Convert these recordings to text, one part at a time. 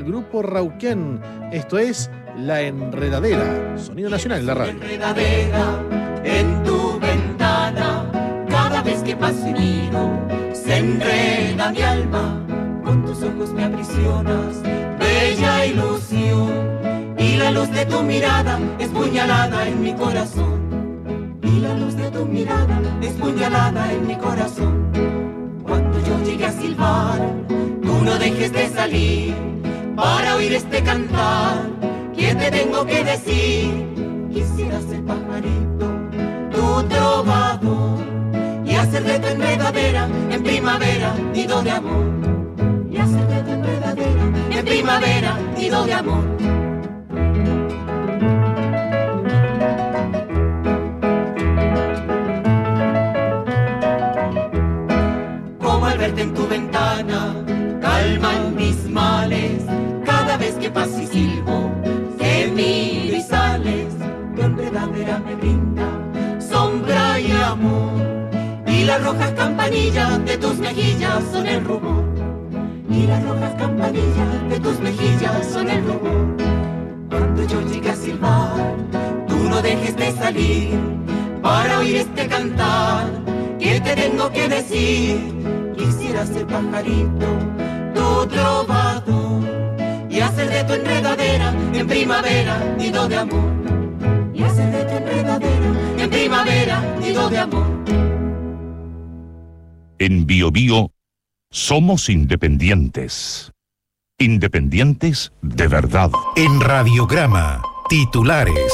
Grupo Rauquén. Esto es La Enredadera, sonido nacional en la radio. Enredadera en tu ventana, cada vez que paso y miro, se enreda mi alma. Con tus ojos me aprisionas, bella ilusión, y la luz de tu mirada es puñalada en mi corazón. Y la luz de tu mirada es puñalada en mi corazón. Cuando yo llegue a silbar, tú no dejes de salir para oír este cantar. ¿Qué te tengo que decir? Quisiera ser pajarito, tu trovador, y hacer de tu enredadera en primavera nido de amor. Y hacer de tu enredadera en primavera nido de amor. Como al verte en tu ventana, calman mis males. Cada vez que paso y silbo, que miro y sales, tu enredadera me brinda sombra y amor. Y las rojas campanillas de tus mejillas son el rubor. Y las rojas campanillas de tus mejillas son el rubor. Cuando yo llegue a silbar, tú no dejes de salir para oír este cantar. ¿Qué te tengo que decir? Quisiera ser pajarito, tu trovador, y hacer de tu enredadera en primavera nido de amor. Y hacer de tu enredadera en primavera nido de amor. En Bio Bio somos independientes. Independientes de verdad. En Radiograma, titulares.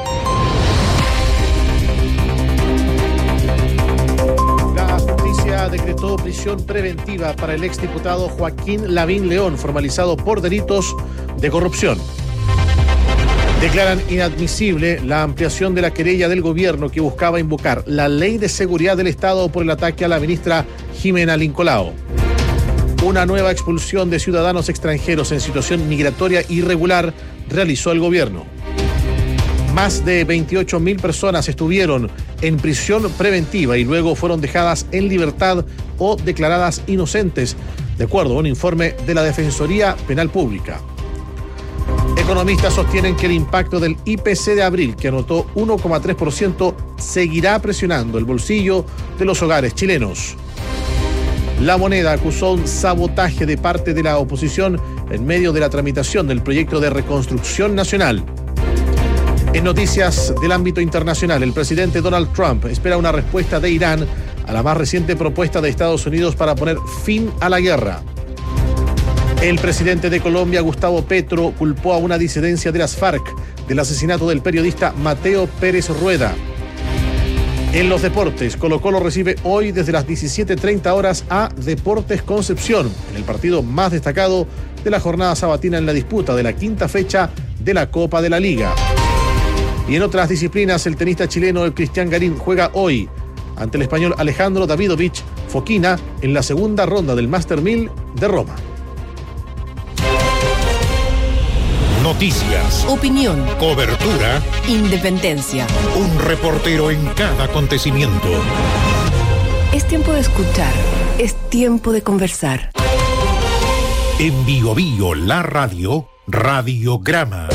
La justicia decretó prisión preventiva para el exdiputado Joaquín Lavín León, formalizado por delitos de corrupción. Declaran inadmisible la ampliación de la querella del gobierno que buscaba invocar la Ley de Seguridad del Estado por el ataque a la ministra Jimena Lincolao. Una nueva expulsión de ciudadanos extranjeros en situación migratoria irregular realizó el gobierno. Más de 28.000 personas estuvieron en prisión preventiva y luego fueron dejadas en libertad o declaradas inocentes, de acuerdo a un informe de la Defensoría Penal Pública. Economistas sostienen que el impacto del IPC de abril, que anotó 1,3%, seguirá presionando el bolsillo de los hogares chilenos. La Moneda acusó un sabotaje de parte de la oposición en medio de la tramitación del proyecto de reconstrucción nacional. En noticias del ámbito internacional, el presidente Donald Trump espera una respuesta de Irán a la más reciente propuesta de Estados Unidos para poner fin a la guerra. El presidente de Colombia, Gustavo Petro, culpó a una disidencia de las FARC del asesinato del periodista Mateo Pérez Rueda. En los deportes, Colo-Colo recibe hoy desde las 17:30 horas a Deportes Concepción, en el partido más destacado de la jornada sabatina en la disputa de la quinta fecha de la Copa de la Liga. Y en otras disciplinas, el tenista chileno Cristian Garín juega hoy ante el español Alejandro Davidovich Fokina en la segunda ronda del Master 1000 de Roma. Noticias, opinión, cobertura, independencia. Un reportero en cada acontecimiento. Es tiempo de escuchar, es tiempo de conversar. En Bio Bio, la radio, Radiograma.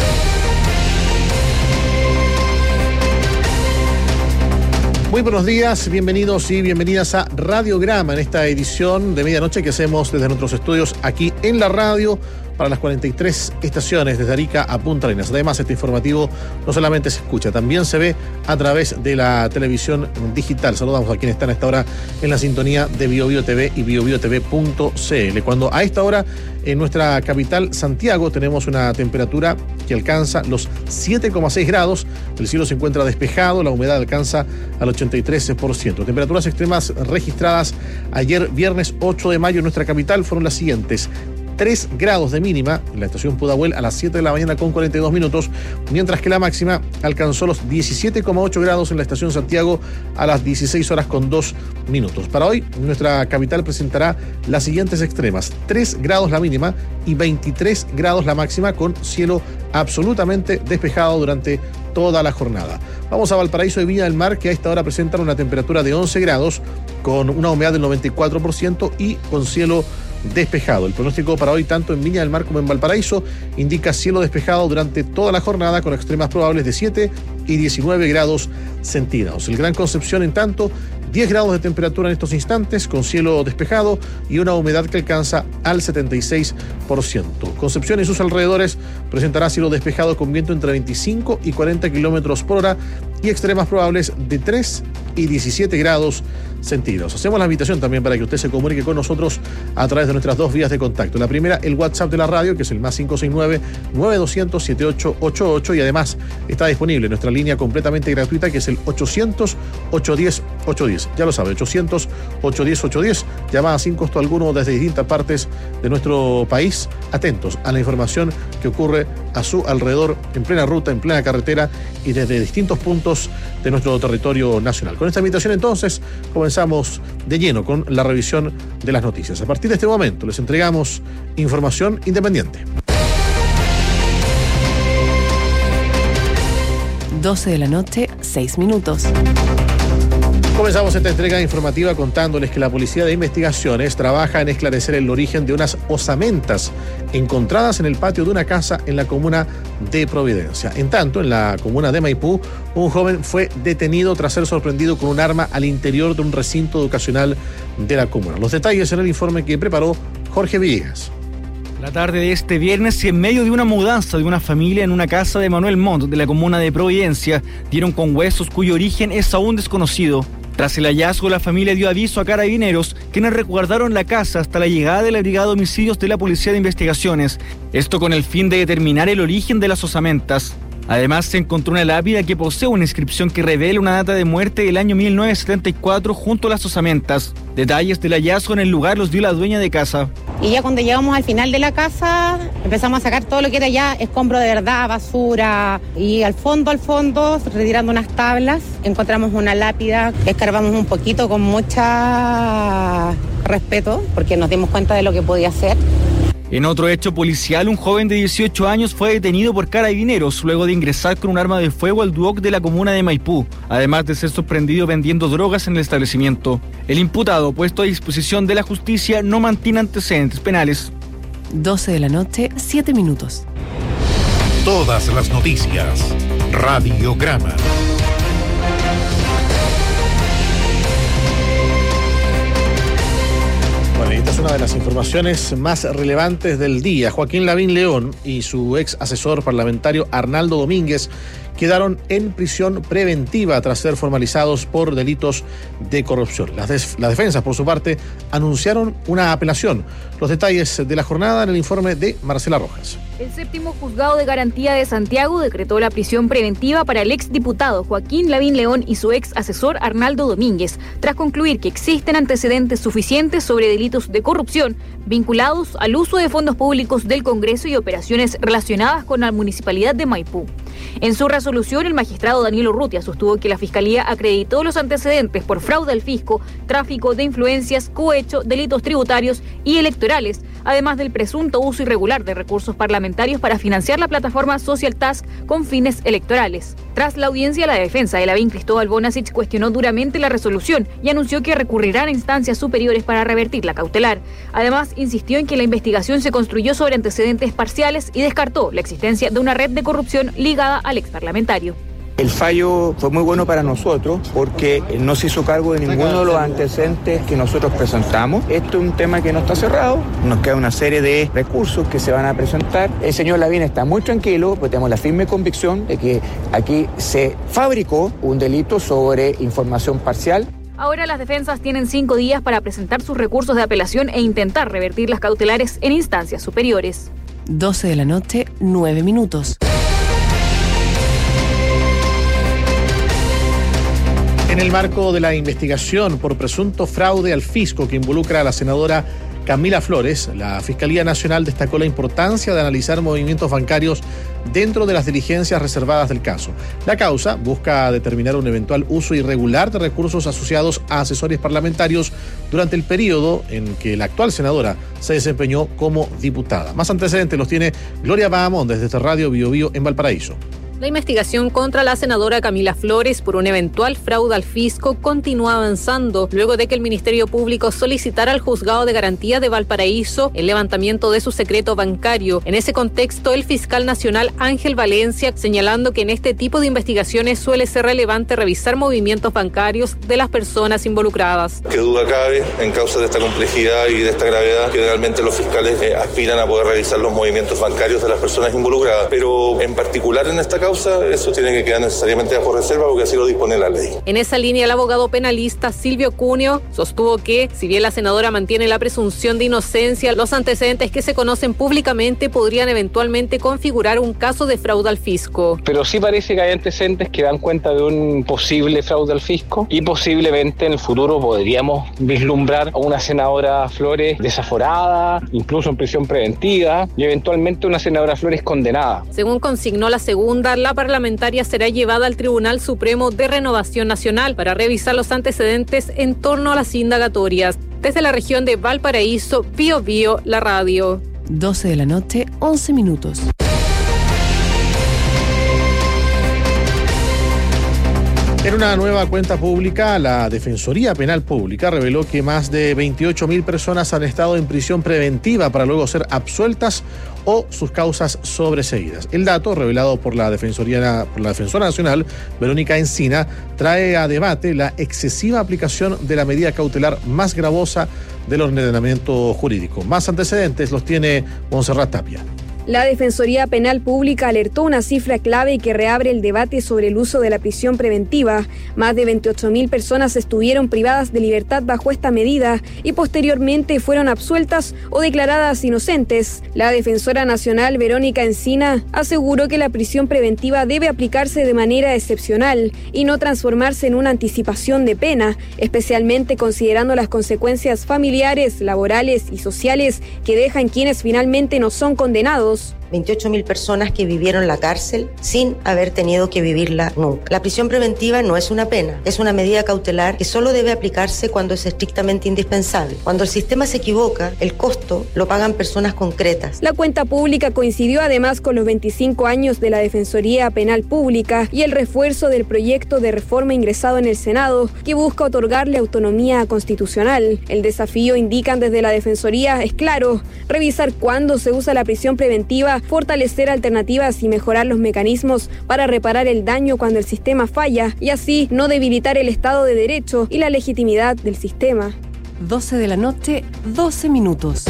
Muy buenos días, bienvenidos y bienvenidas a Radiograma en esta edición de medianoche que hacemos desde nuestros estudios aquí en la radio para las 43 estaciones desde Arica a Punta Arenas. Además, este informativo no solamente se escucha, también se ve a través de la televisión digital. Saludamos a quienes están a esta hora en la sintonía de Bio Bio TV y biobiotv.cl. Cuando a esta hora en nuestra capital, Santiago, tenemos una temperatura que alcanza los 7,6 grados. El cielo se encuentra despejado, la humedad alcanza al 83%. Temperaturas extremas registradas ayer, viernes 8 de mayo, en nuestra capital fueron las siguientes: 3 grados de mínima en la estación Pudahuel a las 7 de la mañana con 42 minutos, mientras que la máxima alcanzó los 17,8 grados en la estación Santiago a las 16 horas con 2 minutos. Para hoy, nuestra capital presentará las siguientes extremas: 3 grados la mínima y 23 grados la máxima, con cielo absolutamente despejado durante toda la jornada. Vamos a Valparaíso y Viña del Mar, que a esta hora presentan una temperatura de 11 grados, con una humedad del 94% y con cielo despejado. El pronóstico para hoy, tanto en Viña del Mar como en Valparaíso, indica cielo despejado durante toda la jornada con extremas probables de 7 y 19 grados centígrados. El Gran Concepción, en tanto, 10 grados de temperatura en estos instantes, con cielo despejado y una humedad que alcanza al 76%. Concepción y sus alrededores presentará cielo despejado con viento entre 25 y 40 kilómetros por hora y extremas probables de 3 y 17 grados centígrados. Hacemos la invitación también para que usted se comunique con nosotros a través de nuestras dos vías de contacto. La primera, el WhatsApp de la radio, que es el más 569-9200-7888, y además está disponible nuestra línea completamente gratuita, que es el 800-810-810. Ya lo sabe, 800-810-810, llamada sin costo alguno desde distintas partes de nuestro país, atentos a la información que ocurre a su alrededor, en plena ruta, en plena carretera y desde distintos puntos de nuestro territorio nacional. Con esta invitación, entonces, comenzamos de lleno con la revisión de las noticias. A partir de este momento les entregamos información independiente. 12 de la noche, 6 minutos. Comenzamos esta entrega informativa contándoles que la Policía de Investigaciones trabaja en esclarecer el origen de unas osamentas encontradas en el patio de una casa en la comuna de Providencia. En tanto, en la comuna de Maipú, un joven fue detenido tras ser sorprendido con un arma al interior de un recinto educacional de la comuna. Los detalles en el informe que preparó Jorge Villegas. La tarde de este viernes, y en medio de una mudanza de una familia en una casa de Manuel Montt, de la comuna de Providencia, dieron con huesos cuyo origen es aún desconocido. Tras el hallazgo, la familia dio aviso a Carabineros, quienes resguardaron la casa hasta la llegada de la Brigada de Homicidios de la Policía de Investigaciones. Esto con el fin de determinar el origen de las osamentas. Además, se encontró una lápida que posee una inscripción que revela una data de muerte del año 1974 junto a las osamentas. Detalles del hallazgo en el lugar los dio la dueña de casa. Y ya cuando llegamos al final de la casa, empezamos a sacar todo lo que era ya escombro de verdad, basura. Y al fondo, retirando unas tablas, encontramos una lápida. Escarbamos un poquito con mucho respeto, porque nos dimos cuenta de lo que podía ser. En otro hecho policial, un joven de 18 años fue detenido por Carabineros luego de ingresar con un arma de fuego al Duoc de la comuna de Maipú, además de ser sorprendido vendiendo drogas en el establecimiento. El imputado, puesto a disposición de la justicia, no mantiene antecedentes penales. 12 de la noche, 7 minutos. Todas las noticias. Radiograma. Bueno, esta es una de las informaciones más relevantes del día. Joaquín Lavín León y su ex asesor parlamentario Arnaldo Domínguez quedaron en prisión preventiva tras ser formalizados por delitos de corrupción. Las defensas, por su parte, anunciaron una apelación. Los detalles de la jornada en el informe de Marcela Rojas. El séptimo juzgado de garantía de Santiago decretó la prisión preventiva para el exdiputado Joaquín Lavín León y su ex asesor Arnaldo Domínguez, tras concluir que existen antecedentes suficientes sobre delitos de corrupción vinculados al uso de fondos públicos del Congreso y operaciones relacionadas con la municipalidad de Maipú. En su resolución, el magistrado Daniel Urrutia sostuvo que la Fiscalía acreditó los antecedentes por fraude al fisco, tráfico de influencias, cohecho, delitos tributarios y electorales, además del presunto uso irregular de recursos parlamentarios para financiar la plataforma Social Task con fines electorales. Tras la audiencia, la defensa de Lavín, Cristóbal Bonasich, cuestionó duramente la resolución y anunció que recurrirán a instancias superiores para revertir la cautelar. Además, insistió en que la investigación se construyó sobre antecedentes parciales y descartó la existencia de una red de corrupción ligada al exparlamentario. El fallo fue muy bueno para nosotros porque no se hizo cargo de ninguno de los antecedentes que nosotros presentamos. Esto es un tema que no está cerrado, nos queda una serie de recursos que se van a presentar. El señor Lavín está muy tranquilo, porque tenemos la firme convicción de que aquí se fabricó un delito sobre información parcial. Ahora las defensas tienen 5 días para presentar sus recursos de apelación e intentar revertir las cautelares en instancias superiores. 12 de la noche, 9 minutos. En el marco de la investigación por presunto fraude al fisco que involucra a la senadora Camila Flores, la Fiscalía Nacional destacó la importancia de analizar movimientos bancarios dentro de las diligencias reservadas del caso. La causa busca determinar un eventual uso irregular de recursos asociados a asesores parlamentarios durante el periodo en que la actual senadora se desempeñó como diputada. Más antecedentes los tiene Gloria Bahamón desde Radio Bio Bio en Valparaíso. La investigación contra la senadora Camila Flores por un eventual fraude al fisco continúa avanzando, luego de que el Ministerio Público solicitara al Juzgado de Garantía de Valparaíso el levantamiento de su secreto bancario. En ese contexto, el fiscal nacional Ángel Valencia, señalando que en este tipo de investigaciones suele ser relevante revisar movimientos bancarios de las personas involucradas. Qué duda cabe, en causa de esta complejidad y de esta gravedad, que realmente los fiscales aspiran a poder revisar los movimientos bancarios de las personas involucradas, pero en particular en esta causa, eso tiene que quedar necesariamente bajo reserva porque así lo dispone la ley. En esa línea, el abogado penalista Silvio Cuneo sostuvo que, si bien la senadora mantiene la presunción de inocencia, los antecedentes que se conocen públicamente podrían eventualmente configurar un caso de fraude al fisco. Pero sí parece que hay antecedentes que dan cuenta de un posible fraude al fisco y posiblemente en el futuro podríamos vislumbrar a una senadora Flores desaforada, incluso en prisión preventiva y eventualmente una senadora Flores condenada. Según consignó la segunda, la parlamentaria será llevada al Tribunal Supremo de Renovación Nacional para revisar los antecedentes en torno a las indagatorias. Desde la región de Valparaíso, Bío Bío, la radio. 12 de la noche, 11 minutos. En una nueva cuenta pública, la Defensoría Penal Pública reveló que más de 28.000 personas han estado en prisión preventiva para luego ser absueltas o sus causas sobreseídas. El dato, revelado por la Defensora Nacional, Verónica Encina, trae a debate la excesiva aplicación de la medida cautelar más gravosa del ordenamiento jurídico. Más antecedentes los tiene Montserrat Tapia. La Defensoría Penal Pública alertó una cifra clave que reabre el debate sobre el uso de la prisión preventiva. Más de 28.000 personas estuvieron privadas de libertad bajo esta medida y posteriormente fueron absueltas o declaradas inocentes. La Defensora Nacional, Verónica Encina, aseguró que la prisión preventiva debe aplicarse de manera excepcional y no transformarse en una anticipación de pena, especialmente considerando las consecuencias familiares, laborales y sociales que dejan quienes finalmente no son condenados. 28.000 personas que vivieron la cárcel sin haber tenido que vivirla nunca. La prisión preventiva no es una pena, es una medida cautelar que solo debe aplicarse cuando es estrictamente indispensable. Cuando el sistema se equivoca, el costo lo pagan personas concretas. La cuenta pública coincidió además con los 25 años de la Defensoría Penal Pública y el refuerzo del proyecto de reforma ingresado en el Senado que busca otorgarle autonomía constitucional. El desafío, indican desde la Defensoría, es claro: revisar cuándo se usa la prisión preventiva, fortalecer alternativas y mejorar los mecanismos para reparar el daño cuando el sistema falla y así no debilitar el Estado de Derecho y la legitimidad del sistema. 12 de la noche, 12 minutos.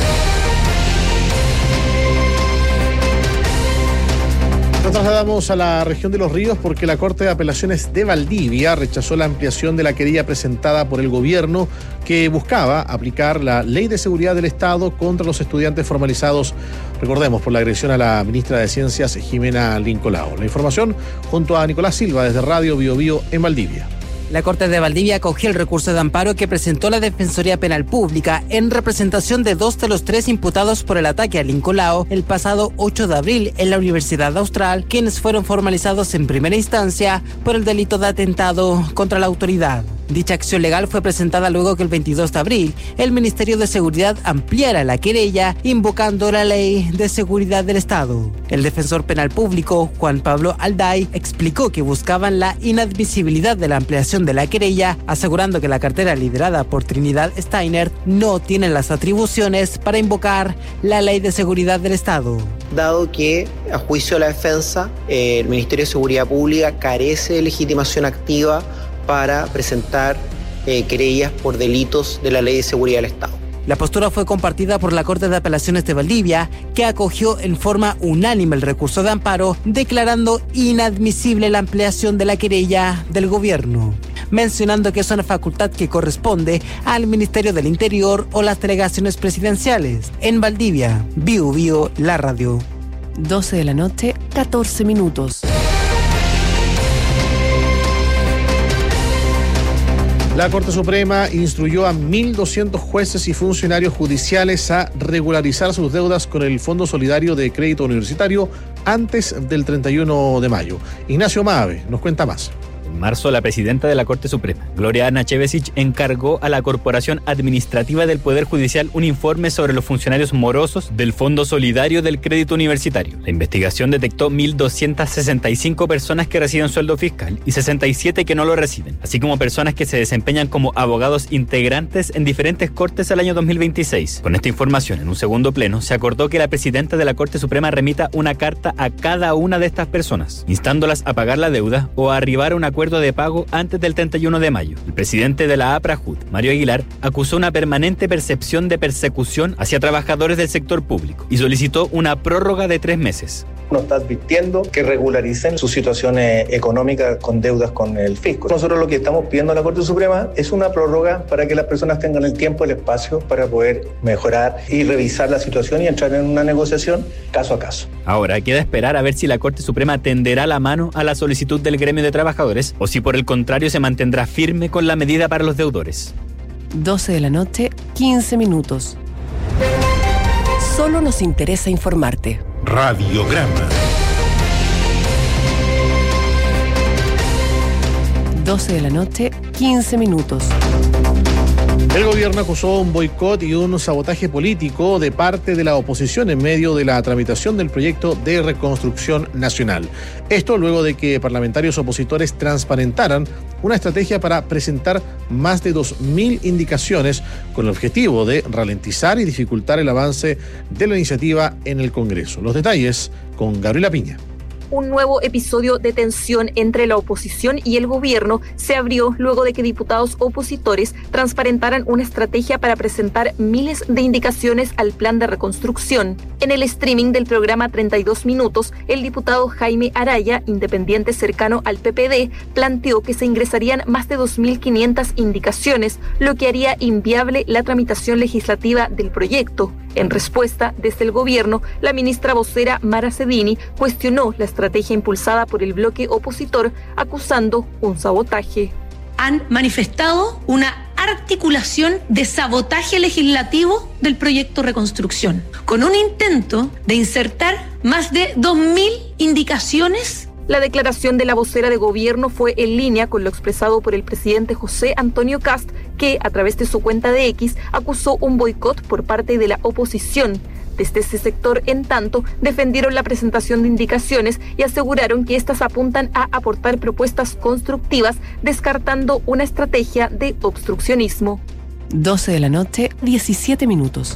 Nos trasladamos a la región de Los Ríos porque la Corte de Apelaciones de Valdivia rechazó la ampliación de la querella presentada por el gobierno que buscaba aplicar la Ley de Seguridad del Estado contra los estudiantes formalizados, recordemos, por la agresión a la ministra de Ciencias, Jimena Lincolao. La información junto a Nicolás Silva desde Radio Bío Bío en Valdivia. La Corte de Valdivia acogió el recurso de amparo que presentó la Defensoría Penal Pública en representación de 2 de los 3 imputados por el ataque a Lincolao el pasado 8 de abril en la Universidad Austral, quienes fueron formalizados en primera instancia por el delito de atentado contra la autoridad. Dicha acción legal fue presentada luego que el 22 de abril el Ministerio de Seguridad ampliara la querella invocando la Ley de Seguridad del Estado. El defensor penal público, Juan Pablo Alday, explicó que buscaban la inadmisibilidad de la ampliación de la querella, asegurando que la cartera liderada por Trinidad Steiner no tiene las atribuciones para invocar la Ley de Seguridad del Estado. Dado que, a juicio de la defensa, el Ministerio de Seguridad Pública carece de legitimación activa para presentar querellas por delitos de la Ley de Seguridad del Estado. La postura fue compartida por la Corte de Apelaciones de Valdivia, que acogió en forma unánime el recurso de amparo, declarando inadmisible la ampliación de la querella del gobierno, mencionando que es una facultad que corresponde al Ministerio del Interior o las delegaciones presidenciales. En Valdivia, Bío Bío, la radio. 12 de la noche, 14 minutos. La Corte Suprema instruyó a 1.200 jueces y funcionarios judiciales a regularizar sus deudas con el Fondo Solidario de Crédito Universitario antes del 31 de mayo. Ignacio Maave nos cuenta más. En marzo, la presidenta de la Corte Suprema, Gloria Anachevesich, encargó a la Corporación Administrativa del Poder Judicial un informe sobre los funcionarios morosos del Fondo Solidario del Crédito Universitario. La investigación detectó 1.265 personas que reciben sueldo fiscal y 67 que no lo reciben, así como personas que se desempeñan como abogados integrantes en diferentes cortes al año 2026. Con esta información, en un segundo pleno, se acordó que la presidenta de la Corte Suprema remita una carta a cada una de estas personas, instándolas a pagar la deuda o a arribar a un acuerdo de pago antes del 31 de mayo. El presidente de la APRAJUD, Mario Aguilar, acusó una permanente percepción de persecución hacia trabajadores del sector público y solicitó una prórroga de 3 meses. Nos está advirtiendo que regularicen su situación económica con deudas con el fisco. Nosotros lo que estamos pidiendo a la Corte Suprema es una prórroga para que las personas tengan el tiempo y el espacio para poder mejorar y revisar la situación y entrar en una negociación caso a caso. Ahora queda esperar a ver si la Corte Suprema tenderá la mano a la solicitud del gremio de trabajadores o si por el contrario se mantendrá firme con la medida para los deudores. 12 de la noche, 15 minutos. Solo nos interesa informarte. Radiograma. 12 de la noche, 15 minutos. El gobierno acusó un boicot y un sabotaje político de parte de la oposición en medio de la tramitación del proyecto de reconstrucción nacional. Esto luego de que parlamentarios opositores transparentaran una estrategia para presentar más de 2.000 indicaciones con el objetivo de ralentizar y dificultar el avance de la iniciativa en el Congreso. Los detalles con Gabriela Piña. Un nuevo episodio de tensión entre la oposición y el gobierno se abrió luego de que diputados opositores transparentaran una estrategia para presentar miles de indicaciones al plan de reconstrucción. En el streaming del programa 32 Minutos, el diputado Jaime Araya, independiente cercano al PPD, planteó que se ingresarían más de 2.500 indicaciones, lo que haría inviable la tramitación legislativa del proyecto. En respuesta, desde el gobierno, la ministra vocera Mara Cedini cuestionó la estrategia impulsada por el bloque opositor, acusando un sabotaje. Han manifestado una articulación de sabotaje legislativo del proyecto Reconstrucción, con un intento de insertar más de 2.000 indicaciones. La declaración de la vocera de gobierno fue en línea con lo expresado por el presidente José Antonio Kast, que, a través de su cuenta de X, acusó un boicot por parte de la oposición. Desde ese sector, en tanto, defendieron la presentación de indicaciones y aseguraron que éstas apuntan a aportar propuestas constructivas, descartando una estrategia de obstruccionismo. 12 de la noche, 17 minutos.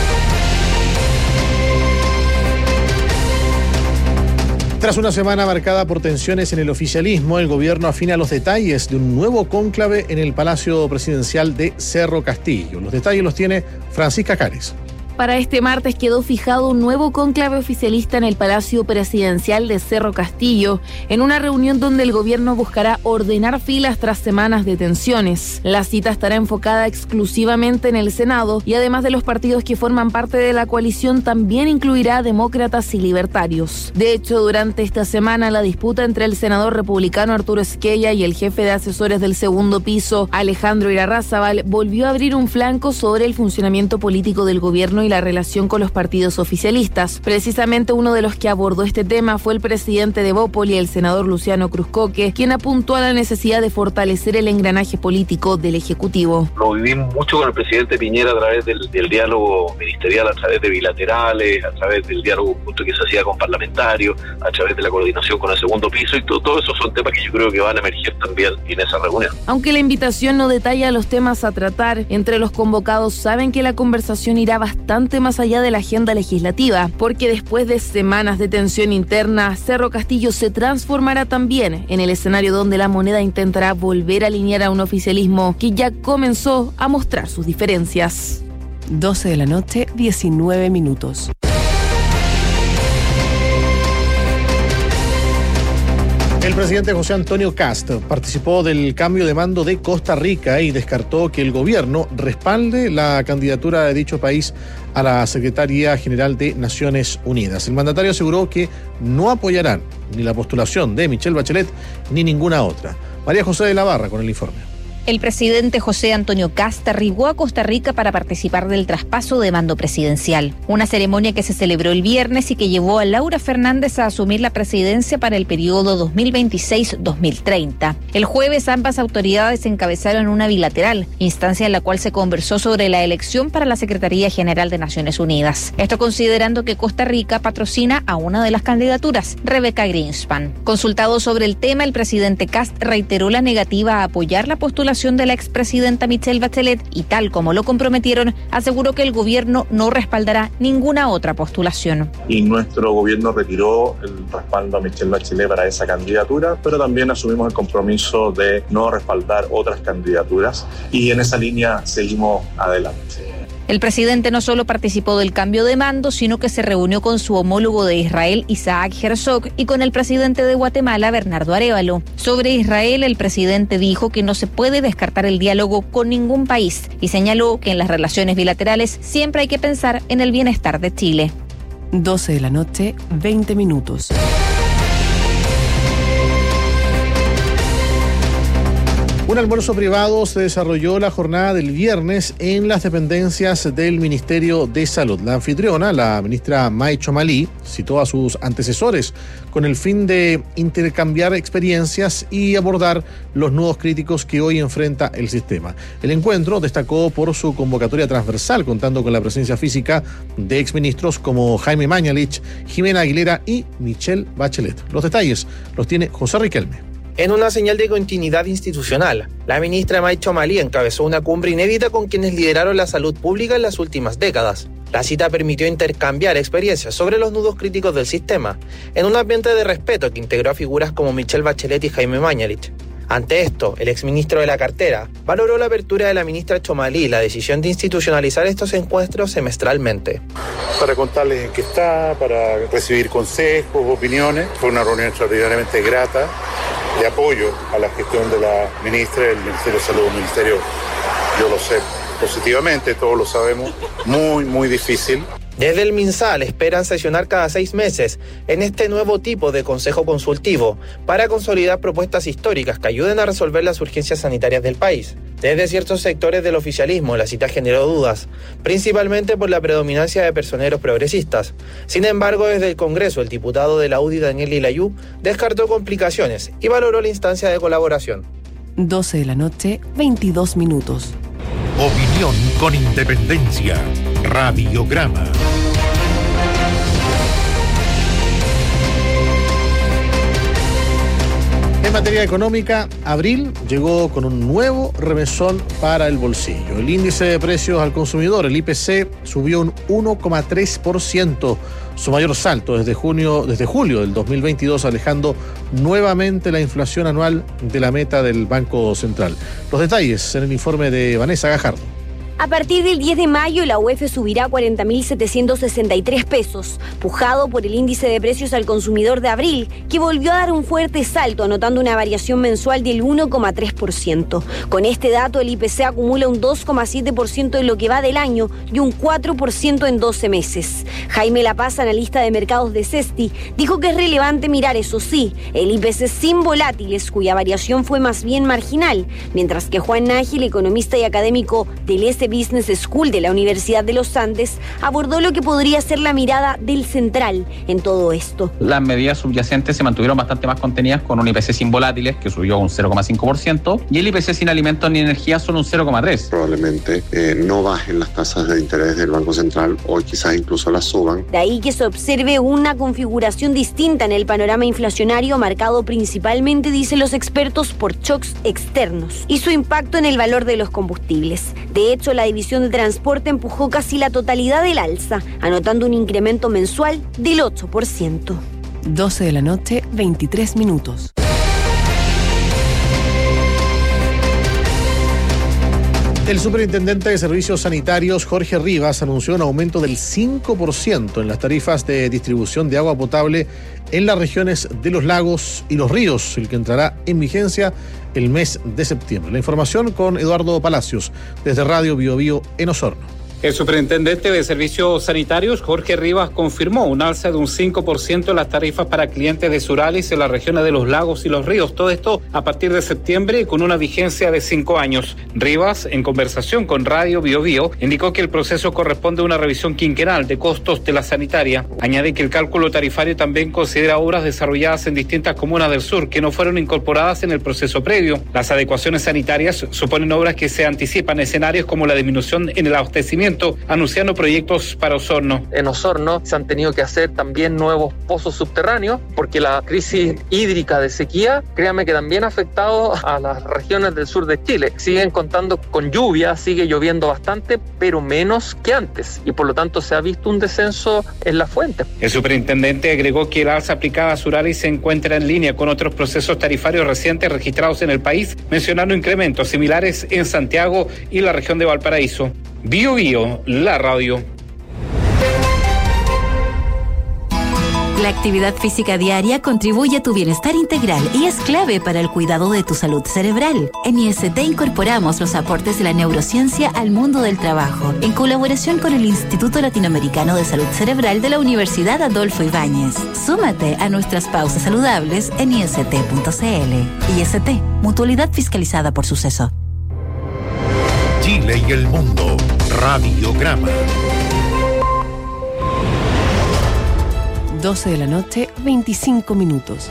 Tras una semana marcada por tensiones en el oficialismo, el gobierno afina los detalles de un nuevo cónclave en el Palacio Presidencial de Cerro Castillo. Los detalles los tiene Francisca Cares. Para este martes quedó fijado un nuevo cónclave oficialista en el Palacio Presidencial de Cerro Castillo, en una reunión donde el gobierno buscará ordenar filas tras semanas de tensiones. La cita estará enfocada exclusivamente en el Senado y además de los partidos que forman parte de la coalición, también incluirá a demócratas y libertarios. De hecho, durante esta semana, la disputa entre el senador republicano Arturo Esquella y el jefe de asesores del segundo piso, Alejandro Irarrázaval, volvió a abrir un flanco sobre el funcionamiento político del gobierno y la relación con los partidos oficialistas. Precisamente uno de los que abordó este tema fue el presidente de Bópoli, el senador Luciano Cruzcoque, quien apuntó a la necesidad de fortalecer el engranaje político del Ejecutivo. Lo vivimos mucho con el presidente Piñera a través del diálogo ministerial, a través de bilaterales, a través del diálogo justo que se hacía con parlamentarios, a través de la coordinación con el segundo piso, y todo eso son temas que yo creo que van a emerger también en esa reunión. Aunque la invitación no detalla los temas a tratar, entre los convocados saben que la conversación irá bastante más allá de la agenda legislativa, porque después de semanas de tensión interna, Cerro Castillo se transformará también en el escenario donde la moneda intentará volver a alinear a un oficialismo que ya comenzó a mostrar sus diferencias. 12 de la noche, 19 minutos. El presidente José Antonio Kast participó del cambio de mando de Costa Rica y descartó que el gobierno respalde la candidatura de dicho país a la Secretaría General de Naciones Unidas. El mandatario aseguró que no apoyarán ni la postulación de Michelle Bachelet ni ninguna otra. María José de la Barra con el informe. El presidente José Antonio Kast arribó a Costa Rica para participar del traspaso de mando presidencial, una ceremonia que se celebró el viernes y que llevó a Laura Fernández a asumir la presidencia para el periodo 2026-2030. El jueves ambas autoridades encabezaron una bilateral, instancia en la cual se conversó sobre la elección para la Secretaría General de Naciones Unidas. Esto considerando que Costa Rica patrocina a una de las candidaturas, Rebecca Greenspan. Consultado sobre el tema, el presidente Kast reiteró la negativa a apoyar la postulación de la expresidenta Michelle Bachelet y, tal como lo comprometieron, aseguró que el gobierno no respaldará ninguna otra postulación. Y nuestro gobierno retiró el respaldo a Michelle Bachelet para esa candidatura, pero también asumimos el compromiso de no respaldar otras candidaturas y en esa línea seguimos adelante. El presidente no solo participó del cambio de mando, sino que se reunió con su homólogo de Israel, Isaac Herzog, y con el presidente de Guatemala, Bernardo Arévalo. Sobre Israel, el presidente dijo que no se puede descartar el diálogo con ningún país y señaló que en las relaciones bilaterales siempre hay que pensar en el bienestar de Chile. 12 de la noche, 20 minutos. Un almuerzo privado se desarrolló la jornada del viernes en las dependencias del Ministerio de Salud. La anfitriona, la ministra May Chomali, citó a sus antecesores con el fin de intercambiar experiencias y abordar los nudos críticos que hoy enfrenta el sistema. El encuentro destacó por su convocatoria transversal, contando con la presencia física de exministros como Jaime Mañalich, Jimena Aguilera y Michelle Bachelet. Los detalles los tiene José Riquelme. En una señal de continuidad institucional, la ministra May Chomali encabezó una cumbre inédita con quienes lideraron la salud pública en las últimas décadas. La cita permitió intercambiar experiencias sobre los nudos críticos del sistema, en un ambiente de respeto que integró a figuras como Michelle Bachelet y Jaime Mañalich. Ante esto, el exministro de la cartera valoró la apertura de la ministra Chomali y la decisión de institucionalizar estos encuentros semestralmente. Para contarles en qué está, para recibir consejos, opiniones. Fue una reunión extraordinariamente grata, de apoyo a la gestión de la ministra del Ministerio de Salud, un ministerio, yo lo sé positivamente, todos lo sabemos, muy difícil. Desde el MinSal esperan sesionar cada 6 meses en este nuevo tipo de consejo consultivo para consolidar propuestas históricas que ayuden a resolver las urgencias sanitarias del país. Desde ciertos sectores del oficialismo la cita generó dudas, principalmente por la predominancia de personeros progresistas. Sin embargo, desde el Congreso, el diputado de la UDI, Daniel Lilayú, descartó complicaciones y valoró la instancia de colaboración. 12 de la noche, 22 minutos. Opinión con independencia. Radiograma. En materia económica, abril llegó con un nuevo remesón para el bolsillo. El índice de precios al consumidor, el IPC, subió un 1,3%, su mayor salto desde julio del 2022, alejando nuevamente la inflación anual de la meta del Banco Central. Los detalles en el informe de Vanessa Gajardo. A partir del 10 de mayo, la UEF subirá a 40.763 pesos, pujado por el índice de precios al consumidor de abril, que volvió a dar un fuerte salto, anotando una variación mensual del 1,3%. Con este dato, el IPC acumula un 2,7% en lo que va del año y un 4% en 12 meses. Jaime Lapaz, analista de mercados de Cesti, dijo que es relevante mirar, eso sí, el IPC sin volátiles, cuya variación fue más bien marginal, mientras que Juan Nájil, economista y académico del Business School de la Universidad de los Andes, abordó lo que podría ser la mirada del central en todo esto. Las medidas subyacentes se mantuvieron bastante más contenidas, con un IPC sin volátiles que subió un 0,5% y el IPC sin alimentos ni energía solo un 0,3%. Probablemente no bajen las tasas de interés del Banco Central o quizás incluso las suban. De ahí que se observe una configuración distinta en el panorama inflacionario, marcado principalmente, dicen los expertos, por shocks externos y su impacto en el valor de los combustibles. De hecho, la división de transporte empujó casi la totalidad del alza, anotando un incremento mensual del 8%. 12 de la noche, 23 minutos. El superintendente de Servicios Sanitarios, Jorge Rivas, anunció un aumento del 5% en las tarifas de distribución de agua potable en las regiones de los lagos y los ríos, el que entrará en vigencia el mes de septiembre. La información con Eduardo Palacios, desde Radio Biobío en Osorno. El superintendente de Servicios Sanitarios, Jorge Rivas, confirmó un alza de un 5% en las tarifas para clientes de Suralis en las regiones de los lagos y los ríos. Todo esto a partir de septiembre y con una vigencia de 5 años. Rivas, en conversación con Radio Bio Bio, indicó que el proceso corresponde a una revisión quinquenal de costos de la sanitaria. Añade que el cálculo tarifario también considera obras desarrolladas en distintas comunas del sur que no fueron incorporadas en el proceso previo. Las adecuaciones sanitarias suponen obras que se anticipan, escenarios como la disminución en el abastecimiento, anunciando proyectos para Osorno. En Osorno se han tenido que hacer también nuevos pozos subterráneos porque la crisis hídrica de sequía, créanme que también ha afectado a las regiones del sur de Chile. Siguen contando con lluvia, sigue lloviendo bastante, pero menos que antes y por lo tanto se ha visto un descenso en la fuente. El superintendente agregó que el alza aplicada a Suralis se encuentra en línea con otros procesos tarifarios recientes registrados en el país, mencionando incrementos similares en Santiago y la región de Valparaíso. Bio Bio, la radio. La actividad física diaria contribuye a tu bienestar integral y es clave para el cuidado de tu salud cerebral. En IST incorporamos los aportes de la neurociencia al mundo del trabajo, en colaboración con el Instituto Latinoamericano de Salud Cerebral de la Universidad Adolfo Ibáñez. Súmate a nuestras pausas saludables en ist.cl. IST, mutualidad fiscalizada por Suceso. Chile y el mundo. Radiograma. 12 de la noche, 25 minutos.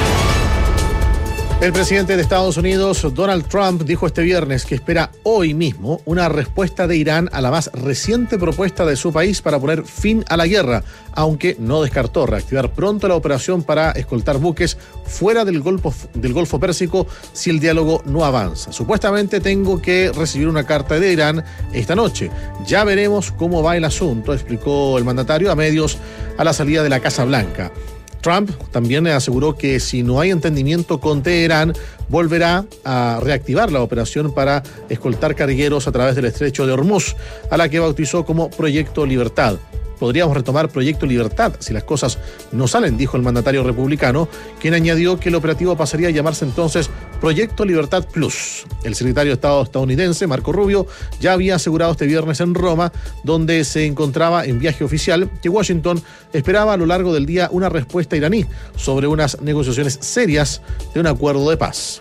El presidente de Estados Unidos, Donald Trump, dijo este viernes que espera hoy mismo una respuesta de Irán a la más reciente propuesta de su país para poner fin a la guerra, aunque no descartó reactivar pronto la operación para escoltar buques fuera del Golfo Pérsico si el diálogo no avanza. Supuestamente tengo que recibir una carta de Irán esta noche. Ya veremos cómo va el asunto, explicó el mandatario a medios a la salida de la Casa Blanca. Trump también aseguró que si no hay entendimiento con Teherán, volverá a reactivar la operación para escoltar cargueros a través del estrecho de Hormuz, a la que bautizó como Proyecto Libertad. Podríamos retomar Proyecto Libertad si las cosas no salen, dijo el mandatario republicano, quien añadió que el operativo pasaría a llamarse entonces Proyecto Libertad Plus. El secretario de Estado estadounidense, Marco Rubio, ya había asegurado este viernes en Roma, donde se encontraba en viaje oficial, que Washington esperaba a lo largo del día una respuesta iraní sobre unas negociaciones serias de un acuerdo de paz.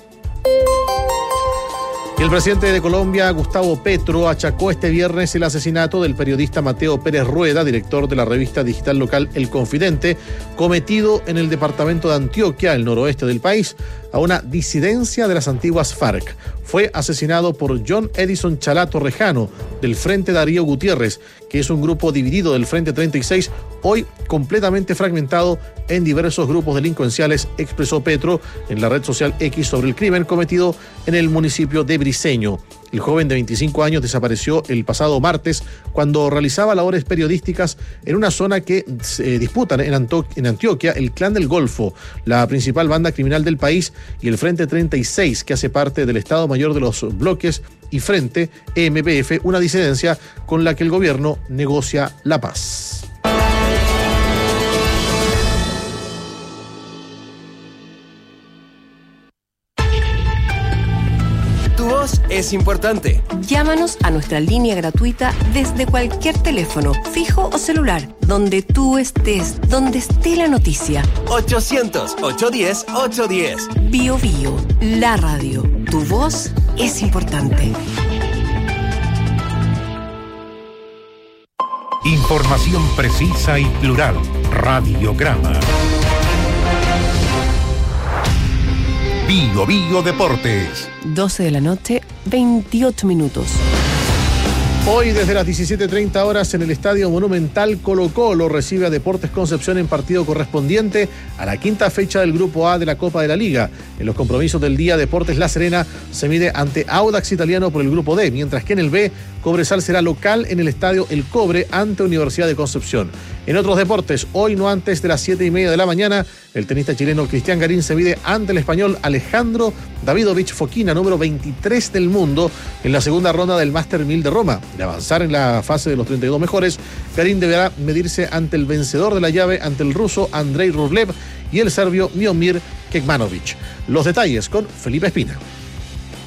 El presidente de Colombia, Gustavo Petro, achacó este viernes el asesinato del periodista Mateo Pérez Rueda, director de la revista digital local El Confidente, cometido en el departamento de Antioquia, el noroeste del país, a una disidencia de las antiguas FARC. Fue asesinado por John Edison Chalá Torrejano, del Frente Darío Gutiérrez, que es un grupo dividido del Frente 36, hoy completamente fragmentado en diversos grupos delincuenciales, expresó Petro en la red social X sobre el crimen cometido en el municipio de Briceño. El joven de 25 años desapareció el pasado martes cuando realizaba labores periodísticas en una zona que se disputan en Antioquia el Clan del Golfo, la principal banda criminal del país, y el Frente 36, que hace parte del Estado Mayor de los Bloques y Frente EMPF, una disidencia con la que el gobierno negocia la paz. Tu voz es importante. Llámanos a nuestra línea gratuita desde cualquier teléfono, fijo o celular, donde tú estés, donde esté la noticia. 800-810-810. Bio Bio, la radio. Tu voz es importante. Información precisa y plural. Radiograma. Bio Bio Deportes. 12 de la noche, 28 minutos. Hoy desde las 17:30 horas en el Estadio Monumental, Colo-Colo recibe a Deportes Concepción en partido correspondiente a la quinta fecha del Grupo A de la Copa de la Liga. En los compromisos del día, Deportes La Serena se mide ante Audax Italiano por el Grupo D, mientras que en el B, Cobresal será local en el Estadio El Cobre ante Universidad de Concepción. En otros deportes, hoy no antes de las 7:30 de la mañana, el tenista chileno Cristian Garín se mide ante el español Alejandro Davidovich Fokina, número 23 del mundo, en la segunda ronda del Master 1000 de Roma. De avanzar en la fase de los 32 mejores, Garín deberá medirse ante el vencedor de la llave, ante el ruso Andrei Rublev y el serbio Miomir Kekmanovic. Los detalles con Felipe Espina.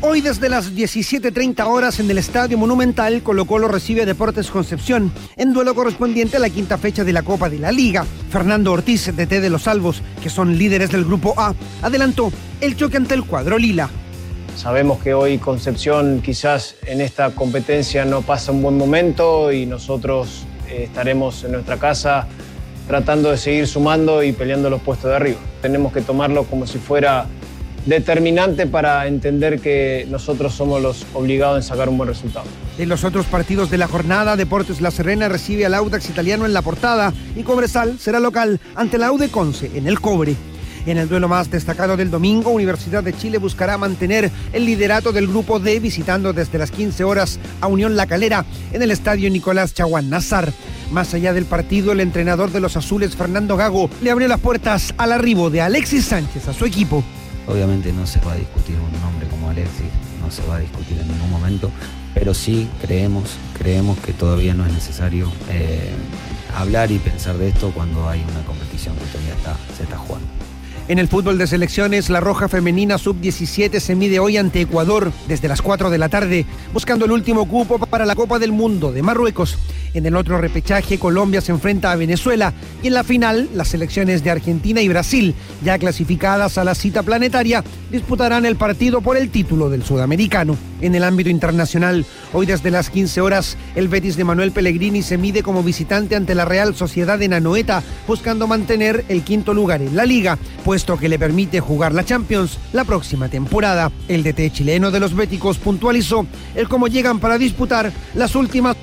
Hoy desde las 17:30 horas en el Estadio Monumental, Colo-Colo recibe a Deportes Concepción en duelo correspondiente a la quinta fecha de la Copa de la Liga. Fernando Ortiz, DT de los Albos, que son líderes del Grupo A, adelantó el choque ante el cuadro lila. Sabemos que hoy Concepción quizás en esta competencia no pasa un buen momento y nosotros estaremos en nuestra casa tratando de seguir sumando y peleando los puestos de arriba. Tenemos que tomarlo como si fuera determinante para entender que nosotros somos los obligados en sacar un buen resultado. En los otros partidos de la jornada, Deportes La Serena recibe al Audax Italiano en La Portada y Cobresal será local ante la U de Conce en el Cobre. En el duelo más destacado del domingo, Universidad de Chile buscará mantener el liderato del Grupo D visitando desde las 15 horas a Unión La Calera en el Estadio Nicolás Chaguán Nazar. Más allá del partido, el entrenador de los azules, Fernando Gago, le abrió las puertas al arribo de Alexis Sánchez a su equipo. Obviamente no se va a discutir un nombre como Alexis, no se va a discutir en ningún momento, pero sí creemos que todavía no es necesario hablar y pensar de esto cuando hay una competición que todavía se está jugando. En el fútbol de selecciones, la Roja Femenina Sub-17 se mide hoy ante Ecuador desde las 4 de la tarde, buscando el último cupo para la Copa del Mundo de Marruecos. En el otro repechaje, Colombia se enfrenta a Venezuela y en la final, las selecciones de Argentina y Brasil, ya clasificadas a la cita planetaria, disputarán el partido por el título del sudamericano. En el ámbito internacional, hoy desde las 15 horas, el Betis de Manuel Pellegrini se mide como visitante ante la Real Sociedad de Anoeta, buscando mantener el quinto lugar en la liga, puesto que le permite jugar la Champions la próxima temporada. El DT chileno de los béticos puntualizó el cómo llegan para disputar las últimas.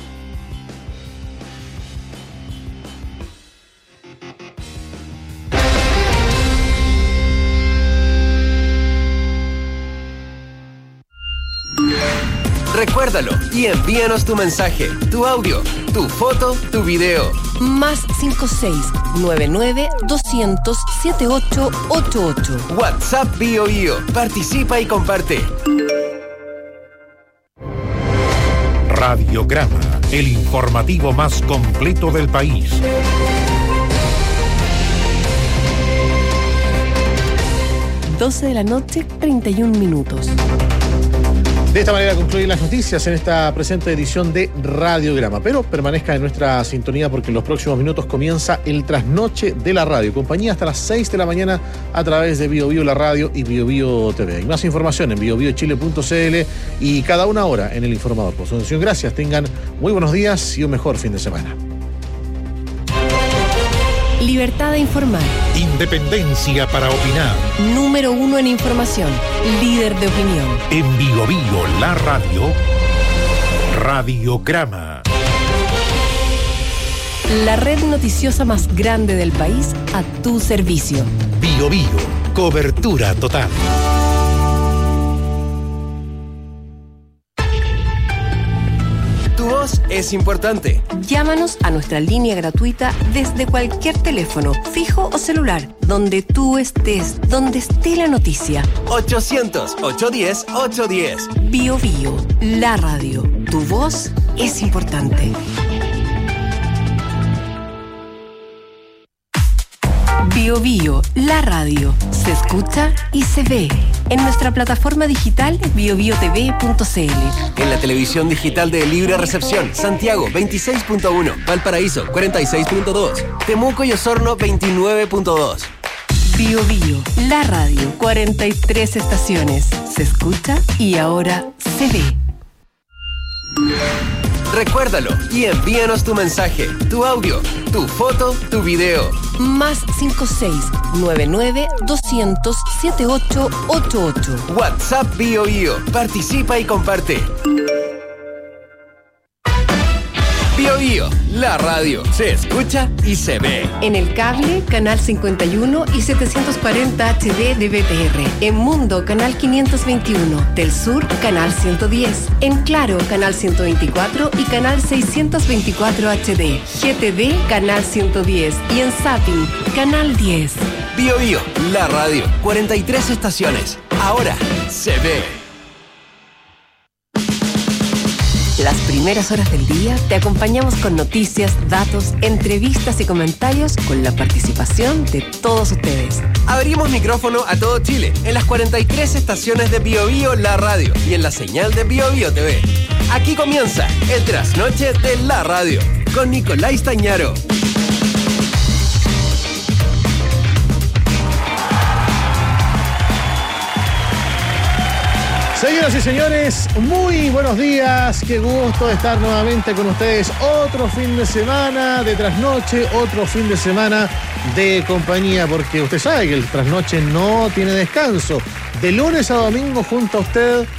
Recuérdalo y envíanos tu mensaje, tu audio, tu foto, tu video. Más 56-99-200-7888. WhatsApp BioBio. Participa y comparte. Radiograma, el informativo más completo del país. (12:31 p.m) De esta manera concluyen las noticias en esta presente edición de Radiograma. Pero permanezca en nuestra sintonía porque en los próximos minutos comienza el trasnoche de la radio. Compañía hasta las 6 de la mañana a través de BioBio La Radio y BioBio TV. Hay más información en biobiochile.cl y cada una hora en El Informador. Por su atención, gracias. Tengan muy buenos días y un mejor fin de semana. Libertad de informar. Independencia para opinar. Número 1 en información. Líder de opinión. En BioBio La Radio. Radiograma. La red noticiosa más grande del país a tu servicio. BioBio. Cobertura total. Tu voz es importante. Llámanos a nuestra línea gratuita desde cualquier teléfono, fijo o celular, donde tú estés, donde esté la noticia. 800-810-810. BioBio, la radio. Tu voz es importante. BioBio, la radio. Se escucha y se ve. En nuestra plataforma digital biobiotv.cl. En la televisión digital de Libre Recepción, Santiago 26.1, Valparaíso 46.2, Temuco y Osorno 29.2. BioBio, la radio. 43 estaciones. Se escucha y ahora se ve. Recuérdalo y envíanos tu mensaje, tu audio, tu foto, tu video. Más 56-99-200-7888. WhatsApp BioBio. Participa y comparte. BioBio, la radio. Se escucha y se ve. En el cable, canal 51 y 740 HD de BTR. En Mundo, canal 521. Del Sur, canal 110. En Claro, canal 124 y canal 624 HD. GTV, canal 110. Y en Zapping, canal 10. BioBio, la radio. 43 estaciones. Ahora se ve. Las primeras horas del día te acompañamos con noticias, datos, entrevistas y comentarios con la participación de todos ustedes. Abrimos micrófono a todo Chile, en las 43 estaciones de Bio Bio La Radio y en la señal de Bio Bio TV. Aquí comienza el trasnoche de la radio, con Nicolás Tañaro. Señoras y señores, muy buenos días. Qué gusto estar nuevamente con ustedes. Otro fin de semana de trasnoche, otro fin de semana de compañía, porque usted sabe que el trasnoche no tiene descanso. De lunes a domingo junto a usted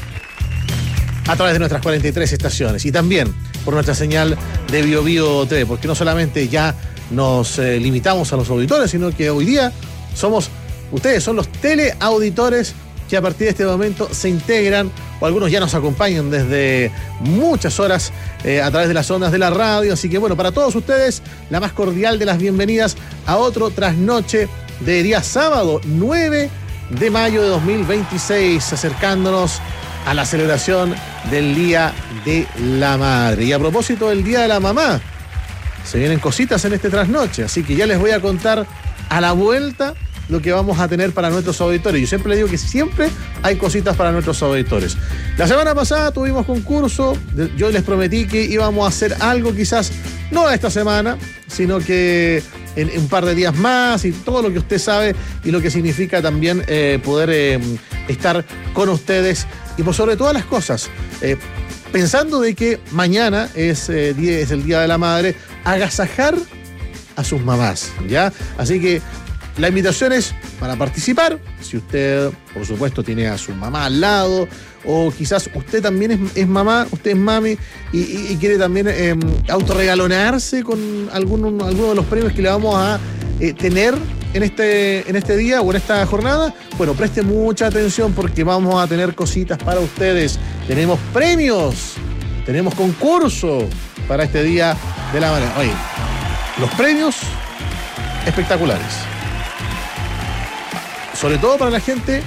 a través de nuestras 43 estaciones y también por nuestra señal de Bio Bio TV, porque no solamente ya nos limitamos a los auditores, sino que hoy día ustedes son los teleauditores que a partir de este momento se integran, o algunos ya nos acompañan desde muchas horas a través de las ondas de la radio. Así que bueno, para todos ustedes, la más cordial de las bienvenidas a otro trasnoche de día sábado 9 de mayo de 2026, acercándonos a la celebración del Día de la Madre. Y a propósito del Día de la Mamá, se vienen cositas en este trasnoche, así que ya les voy a contar a la vuelta lo que vamos a tener para nuestros auditores. Yo siempre les digo que siempre hay cositas para nuestros auditores. La semana pasada tuvimos concurso. Yo les prometí que íbamos a hacer algo, quizás no esta semana, sino que en un par de días más, y todo lo que usted sabe y lo que significa también poder estar con ustedes y por sobre todas las cosas, pensando de que mañana es el Día de la Madre, agasajar a sus mamás, ¿ya? Así que la invitación es para participar, si usted, por supuesto, tiene a su mamá al lado, o quizás usted también es mamá, usted es mami, y quiere también autorregalonarse con alguno de los premios que le vamos a tener en este día o en esta jornada. Bueno, preste mucha atención porque vamos a tener cositas para ustedes. Tenemos premios, tenemos concurso para este Día de la Madre. Oye, los premios espectaculares. Sobre todo para la gente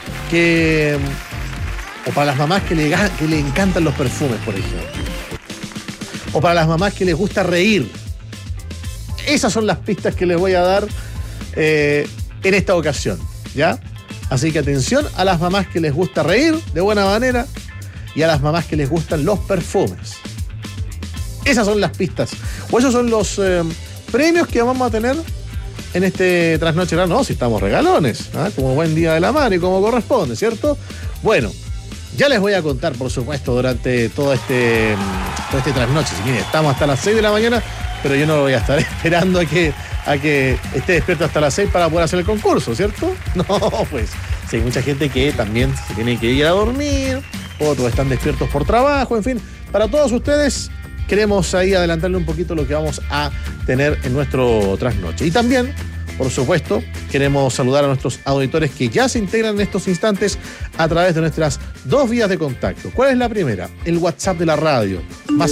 o para las mamás que le encantan los perfumes, por ejemplo. O para las mamás que les gusta reír. Esas son las pistas que les voy a dar en esta ocasión, ¿ya? Así que atención a las mamás que les gusta reír de buena manera y a las mamás que les gustan los perfumes. Esas son las pistas. O esos son los premios que vamos a tener en este trasnoche. No, si estamos regalones, ¿eh? Como buen Día de la Madre y como corresponde, ¿cierto? Bueno, ya les voy a contar, por supuesto, durante todo este trasnoche. Si miren, estamos hasta las 6 de la mañana, pero yo no voy a estar esperando a que esté despierto hasta las 6 para poder hacer el concurso, ¿cierto? No, pues, sí, hay mucha gente que también se tiene que ir a dormir, otros están despiertos por trabajo, en fin, para todos ustedes queremos ahí adelantarle un poquito lo que vamos a tener en nuestro trasnoche. Y también, por supuesto, queremos saludar a nuestros auditores que ya se integran en estos instantes a través de nuestras dos vías de contacto. ¿Cuál es la primera? El WhatsApp de la radio, más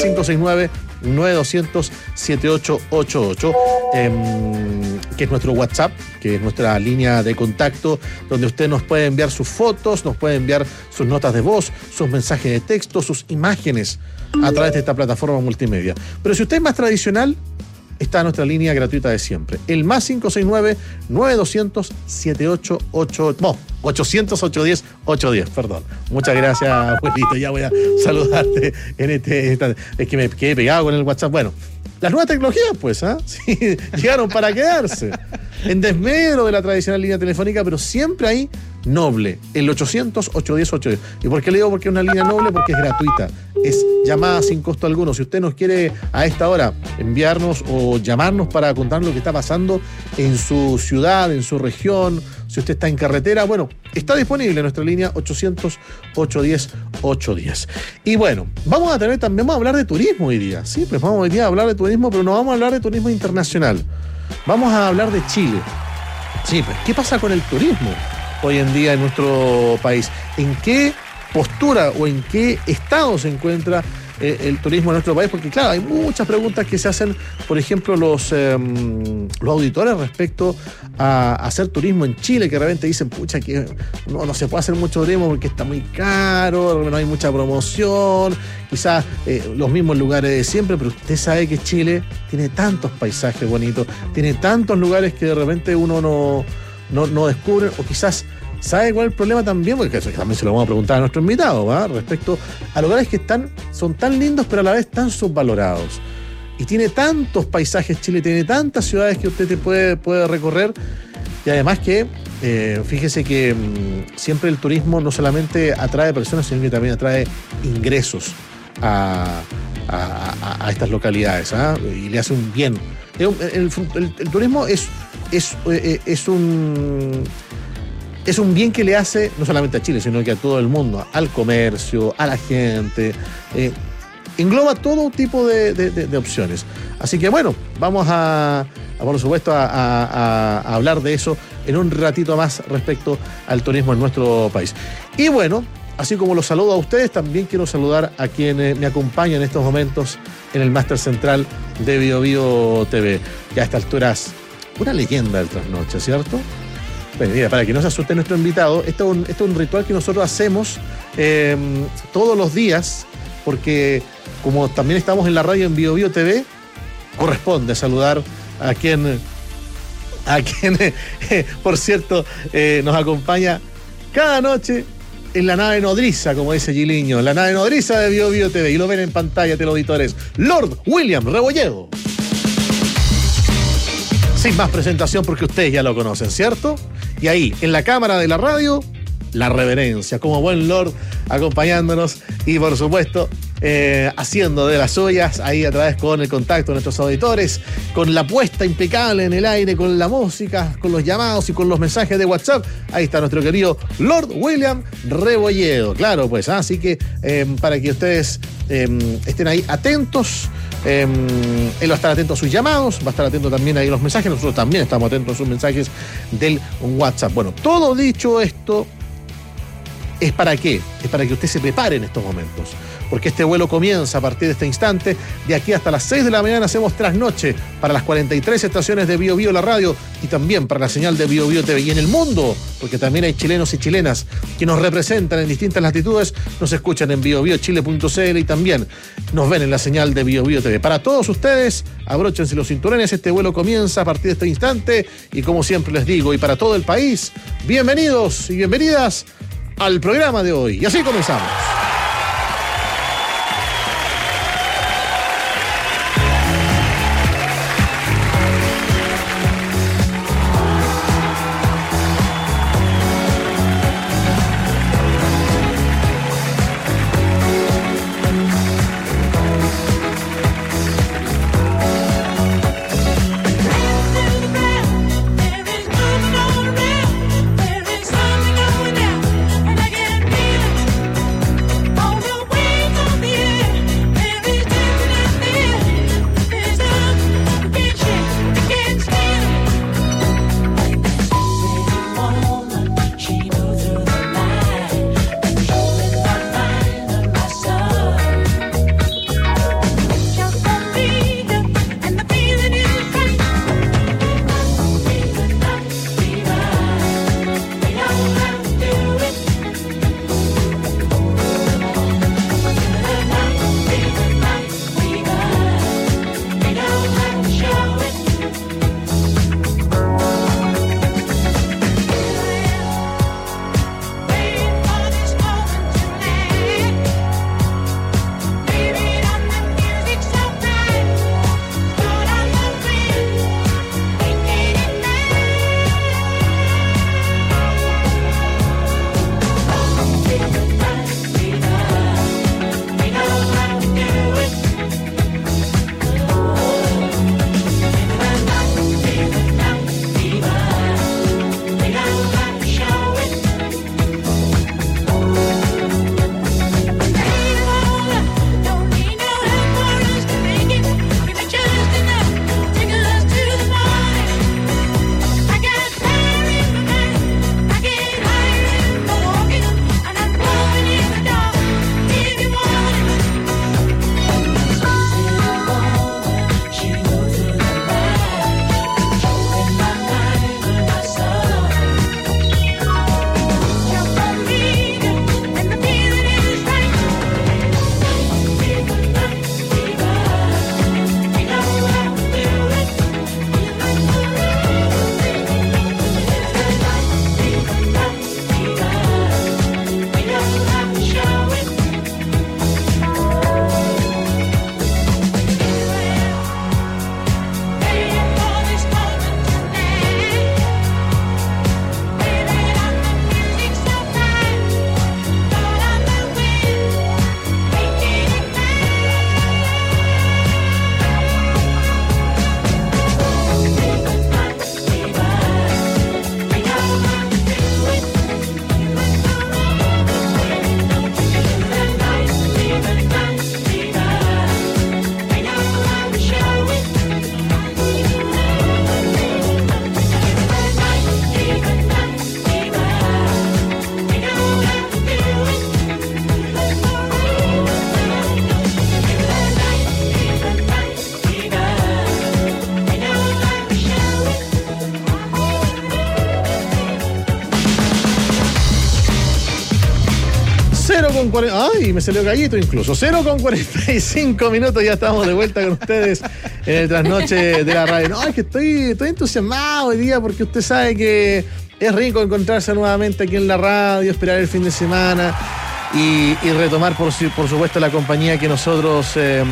569-9200-7888, que es nuestro WhatsApp, que es nuestra línea de contacto, donde usted nos puede enviar sus fotos, nos puede enviar sus notas de voz, sus mensajes de texto, sus imágenes a través de esta plataforma multimedia. Pero si usted es más tradicional, está nuestra línea gratuita de siempre. El más 569-9200-7888. No, 800-810-810, perdón. Muchas gracias, abuelito. Ya voy a saludarte en este instante. Es que me quedé pegado con el WhatsApp. Bueno, las nuevas tecnologías, pues, sí, llegaron para quedarse. En desmedro de la tradicional línea telefónica, pero siempre ahí noble, el 800-810-810. ¿Y por qué le digo porque es una línea noble? Porque es gratuita, es llamada sin costo alguno. Si usted nos quiere a esta hora enviarnos o llamarnos para contarnos lo que está pasando en su ciudad, en su región, si usted está en carretera, bueno, está disponible nuestra línea 800-810-810. Y bueno, vamos a hablar de turismo hoy día, sí, pues vamos hoy día a hablar de turismo, pero no vamos a hablar de turismo internacional. Vamos a hablar de Chile. Sí, pues, ¿qué pasa con el turismo hoy en día en nuestro país? ¿En qué postura o en qué estado se encuentra el turismo en nuestro país, porque claro, hay muchas preguntas que se hacen, por ejemplo, los auditores respecto a hacer turismo en Chile, que de repente dicen, pucha, que no se puede hacer mucho turismo porque está muy caro, no hay mucha promoción, quizás los mismos lugares de siempre, pero usted sabe que Chile tiene tantos paisajes bonitos, tiene tantos lugares que de repente uno no descubre, o quizás ¿sabe cuál es el problema también? Porque eso también se lo vamos a preguntar a nuestro invitado, ¿va? Respecto a lugares que son tan lindos pero a la vez tan subvalorados. Y tiene tantos paisajes Chile, tiene tantas ciudades que usted puede recorrer. Y además que, fíjese que siempre el turismo no solamente atrae personas, sino que también atrae ingresos a estas localidades, ¿ah? Y le hace un bien. El turismo es un bien que le hace no solamente a Chile, sino que a todo el mundo, al comercio, a la gente. Engloba todo tipo de opciones. Así que bueno, vamos por supuesto, a hablar de eso en un ratito más respecto al turismo en nuestro país. Y bueno, así como los saludo a ustedes, también quiero saludar a quienes me acompañan en estos momentos en el máster central de BioBio TV. Ya a estas alturas, una leyenda del trasnoche, ¿cierto? Bueno, mira, para que no se asuste nuestro invitado, esto es un ritual que nosotros hacemos todos los días, porque como también estamos en la radio en BioBio TV, corresponde saludar a quien por cierto, nos acompaña cada noche en la nave nodriza, como dice Giliño, la nave nodriza de BioBio TV, y lo ven en pantalla, teleauditores, Lord William Rebolledo. Sin más presentación, porque ustedes ya lo conocen, ¿cierto? Y ahí, en la cámara de la radio, la reverencia, como buen Lord, acompañándonos y, por supuesto, haciendo de las suyas, ahí a través con el contacto de nuestros auditores, con la puesta impecable en el aire, con la música, con los llamados y con los mensajes de WhatsApp. Ahí está nuestro querido Lord William Rebolledo. Claro, pues, así que para que ustedes estén ahí atentos. Él va a estar atento a sus llamados, va a estar atento también ahí a los mensajes. Nosotros también estamos atentos a sus mensajes del WhatsApp. Bueno, todo dicho esto, ¿es para qué? Es para que usted se prepare en estos momentos, porque este vuelo comienza a partir de este instante. De aquí hasta las 6 de la mañana hacemos trasnoche para las 43 estaciones de BioBio la radio, y también para la señal de BioBio TV. Y en el mundo, porque también hay chilenos y chilenas que nos representan en distintas latitudes, nos escuchan en biobiochile.cl y también nos ven en la señal de BioBio TV. Para todos ustedes, abróchense los cinturones, este vuelo comienza a partir de este instante, y como siempre les digo, y para todo el país, bienvenidos y bienvenidas al programa de hoy. Y así comenzamos. 0:40. ¡Ay! Me salió gallito incluso. 0:45 minutos. Ya estamos de vuelta con ustedes en el trasnoche de la radio. No, es que estoy entusiasmado hoy día porque usted sabe que es rico encontrarse nuevamente aquí en la radio, esperar el fin de semana y retomar, por supuesto, la compañía que nosotros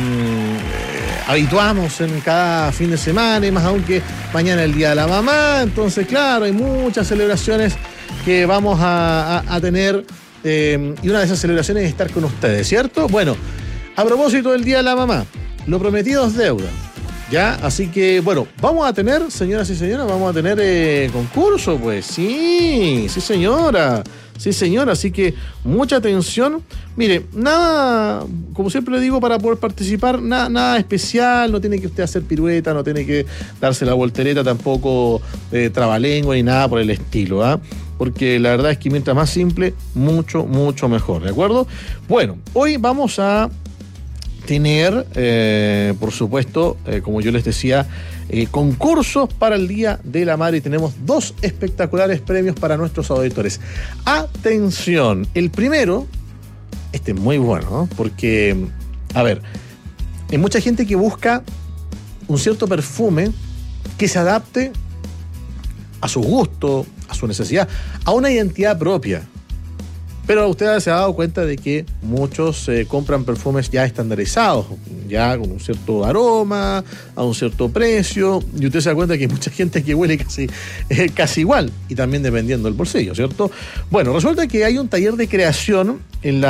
habituamos en cada fin de semana, y más aún que mañana es el Día de la Mamá. Entonces, claro, hay muchas celebraciones que vamos a tener, y una de esas celebraciones es estar con ustedes, ¿cierto? Bueno, a propósito del Día de la Mamá, lo prometido es deuda, ¿ya? Así que, bueno, vamos a tener, señoras y señores, concurso, pues. Sí, señora. Sí, señora, así que mucha atención. Mire, nada, como siempre le digo, para poder participar, nada especial, no tiene que usted hacer pirueta, no tiene que darse la voltereta, tampoco trabalengua ni nada por el estilo, ¿ah? Porque la verdad es que mientras más simple, mucho, mucho mejor, ¿de acuerdo? Bueno, hoy vamos a tener, por supuesto, como yo les decía, concursos para el Día de la Madre, y tenemos 2 espectaculares premios para nuestros auditores. Atención, el primero, este es muy bueno, ¿no? Porque, a ver, hay mucha gente que busca un cierto perfume que se adapte a su gusto, a su necesidad, a una identidad propia. Pero usted se ha dado cuenta de que muchos compran perfumes ya estandarizados, ya con un cierto aroma, a un cierto precio, y usted se da cuenta que hay mucha gente que huele casi igual, y también dependiendo del bolsillo, ¿cierto? Bueno, resulta que hay un taller de creación en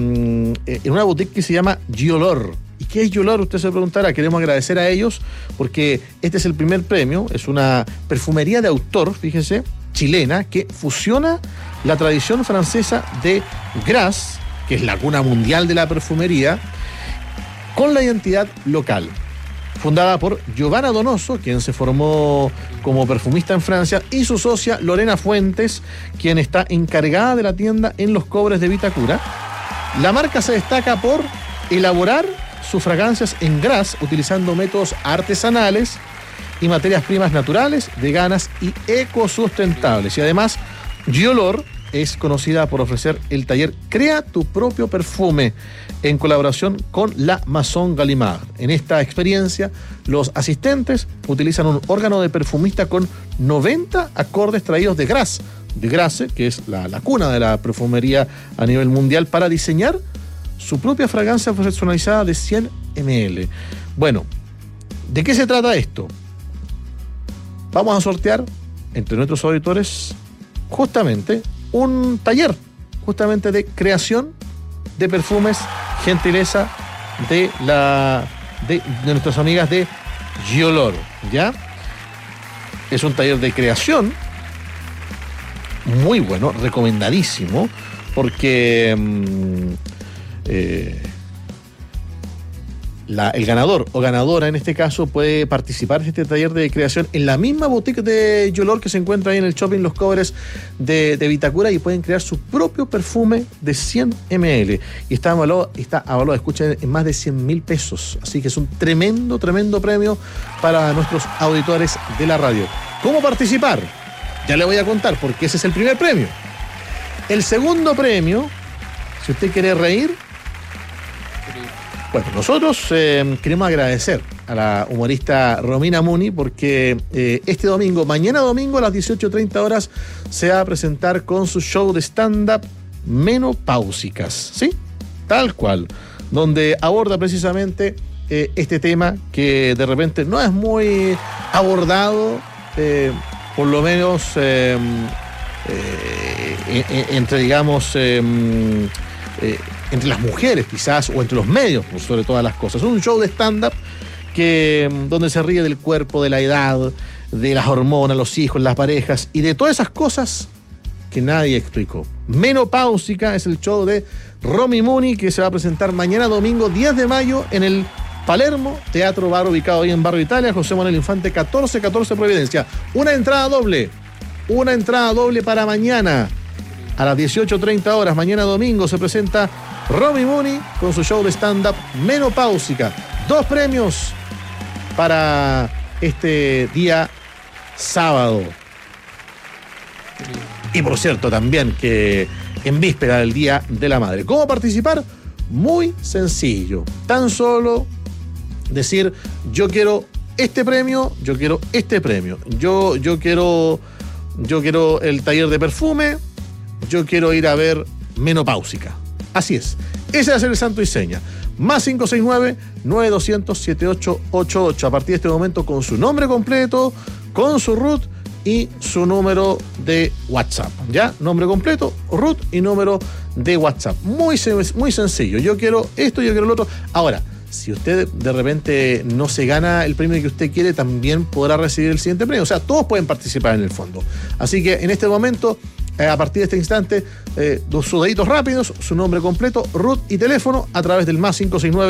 una boutique que se llama Giolor. ¿Y qué es Giolor? Usted se preguntará. Queremos agradecer a ellos porque este es el primer premio. Es una perfumería de autor, fíjese, chilena, que fusiona la tradición francesa de Grasse, que es la cuna mundial de la perfumería, con la identidad local. Fundada por Giovanna Donoso, quien se formó como perfumista en Francia, y su socia Lorena Fuentes, quien está encargada de la tienda en Los Cobres de Vitacura. La marca se destaca por elaborar sus fragancias en Grasse utilizando métodos artesanales y materias primas naturales, veganas y ecosustentables. Y además, Giolor es conocida por ofrecer el taller Crea tu propio perfume en colaboración con la Maison Gallimard. En esta experiencia, los asistentes utilizan un órgano de perfumista con 90 acordes traídos de Grasse, que es la cuna de la perfumería a nivel mundial, para diseñar su propia fragancia personalizada de 100 ml. Bueno, ¿de qué se trata esto? Vamos a sortear entre nuestros auditores justamente un taller justamente de creación de perfumes, gentileza de nuestras amigas de Giolor, ¿ya? Es un taller de creación muy bueno, recomendadísimo, porque el ganador o ganadora en este caso puede participar de este taller de creación en la misma boutique de Giolor que se encuentra ahí en el shopping Los Cobres de Vitacura, y pueden crear su propio perfume de 100 ml y está avalado, escuchen, en más de 100.000 pesos, así que es un tremendo premio para nuestros auditores de la radio. ¿Cómo participar? Ya le voy a contar, porque ese es el primer premio. El segundo premio, si usted quiere reír, bueno, nosotros queremos agradecer a la humorista Romina Muni porque este domingo, mañana domingo a las 18:30 horas, se va a presentar con su show de stand-up Menopáusicas, ¿sí? Tal cual, donde aborda precisamente este tema que de repente no es muy abordado, por lo menos entre, digamos, entre las mujeres quizás, o entre los medios, por sobre todas las cosas. Es un show de stand-up donde se ríe del cuerpo, de la edad, de las hormonas, los hijos, las parejas y de todas esas cosas que nadie explicó. Menopáusica es el show de Romy Muni, que se va a presentar mañana domingo 10 de mayo en el Palermo Teatro Bar, ubicado ahí en Barrio Italia, José Manuel Infante 1414 Providencia. Una entrada doble para mañana a las 18:30 horas. Mañana domingo se presenta Romy Muni con su show de stand-up Menopáusica. 2 premios para este día sábado. Y por cierto, también que en víspera del Día de la Madre. ¿Cómo participar? Muy sencillo. Tan solo decir, yo quiero este premio, yo quiero este premio. Yo quiero el taller de perfume, yo quiero ir a ver Menopáusica. Así es. Ese va a ser el santo y seña. Más 569-9200-7888. A partir de este momento con su nombre completo, con su RUT y su número de WhatsApp. ¿Ya? Nombre completo, RUT y número de WhatsApp. Muy sencillo. Yo quiero esto, yo quiero lo otro. Ahora, si usted de repente no se gana el premio que usted quiere, también podrá recibir el siguiente premio. O sea, todos pueden participar en el fondo. Así que en este momento, a partir de este instante, sus deditos rápidos, su nombre completo, RUT y teléfono a través del más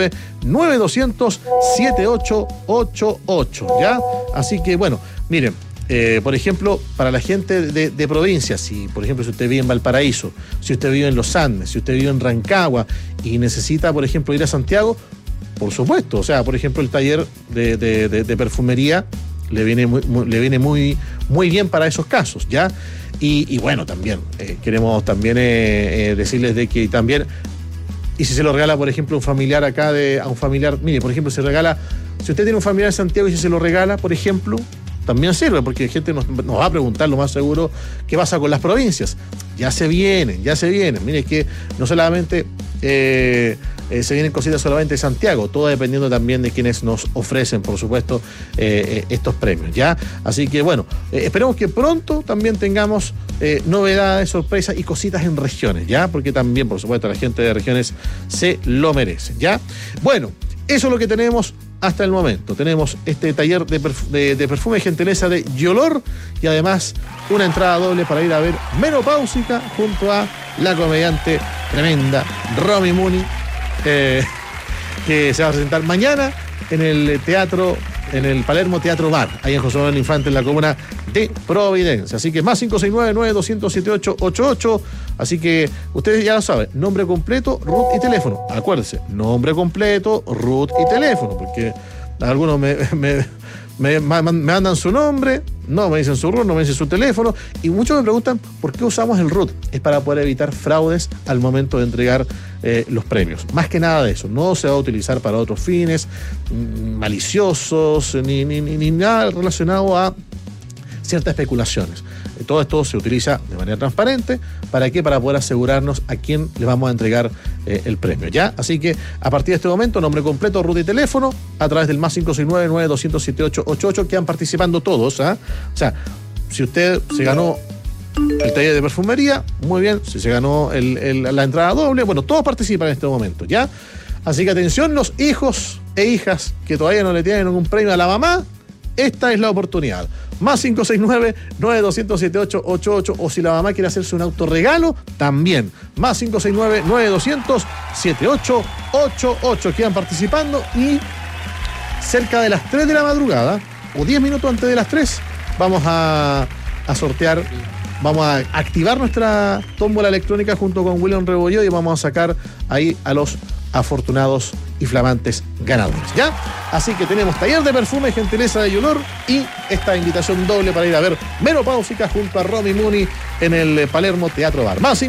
569-9200-7888. ¿Ya? Así que, bueno, miren. Por ejemplo, para la gente de provincia, si por ejemplo si usted vive en Valparaíso, si usted vive en Los Andes, si usted vive en Rancagua y necesita, por ejemplo, ir a Santiago, por supuesto, o sea, por ejemplo, el taller de perfumería le viene muy bien para esos casos, ¿ya? Y bueno, también queremos también decirles de que también, y si se lo regala, por ejemplo, un familiar acá, a un familiar, mire, por ejemplo, si usted tiene un familiar en Santiago y si se lo regala, por ejemplo, también sirve, porque gente nos va a preguntar, lo más seguro, qué pasa con las provincias. Ya se vienen. Mire que no solamente se vienen cositas solamente de Santiago, todo dependiendo también de quienes nos ofrecen, por supuesto, estos premios, ¿ya? Así que, bueno, esperemos que pronto también tengamos novedades, sorpresas y cositas en regiones, ¿ya? Porque también, por supuesto, la gente de regiones se lo merece, ¿ya? Bueno, eso es lo que tenemos hasta el momento. Tenemos este taller de perfume y gentileza de Yolor y además una entrada doble para ir a ver Menopáusica junto a la comediante tremenda Romy Mooney, que se va a presentar mañana en el teatro, en el Palermo Teatro Bar, ahí en José Manuel Infante, en la comuna de Providencia. Así que más 569-9200-7888. Así que ustedes ya lo saben, nombre completo, RUT y teléfono. Acuérdense, nombre completo, RUT y teléfono, porque algunos me mandan su nombre, no me dicen su RUT, no me dicen su teléfono, y muchos me preguntan por qué usamos el RUT. Es para poder evitar fraudes al momento de entregar los premios. Más que nada de eso, no se va a utilizar para otros fines maliciosos, ni nada relacionado a ciertas especulaciones. Todo esto se utiliza de manera transparente. ¿Para qué? Para poder asegurarnos a quién le vamos a entregar el premio, ¿ya? Así que a partir de este momento, nombre completo, RUT y teléfono a través del más 569-9200-7888. Quedan participando todos, ¿ah? O sea, si usted se ganó el taller de perfumería, muy bien. Si se ganó la entrada doble, bueno, todos participan en este momento, ¿ya? Así que atención, los hijos e hijas que todavía no le tienen ningún premio a la mamá, esta es la oportunidad. Más 569-9200-7888. O si la mamá quiere hacerse un autorregalo, también. Más 569-9200-7888. Quedan participando y cerca de las 3 de la madrugada, o 10 minutos antes de las 3, vamos a sortear, vamos a activar nuestra tómbola electrónica junto con William Rebolledo y vamos a sacar ahí a los afortunados y flamantes ganadores, ¿ya? Así que tenemos taller de perfume y gentileza de Yolor y esta invitación doble para ir a ver Menopáusica junto a Romy Mooney en el Palermo Teatro Bar. Más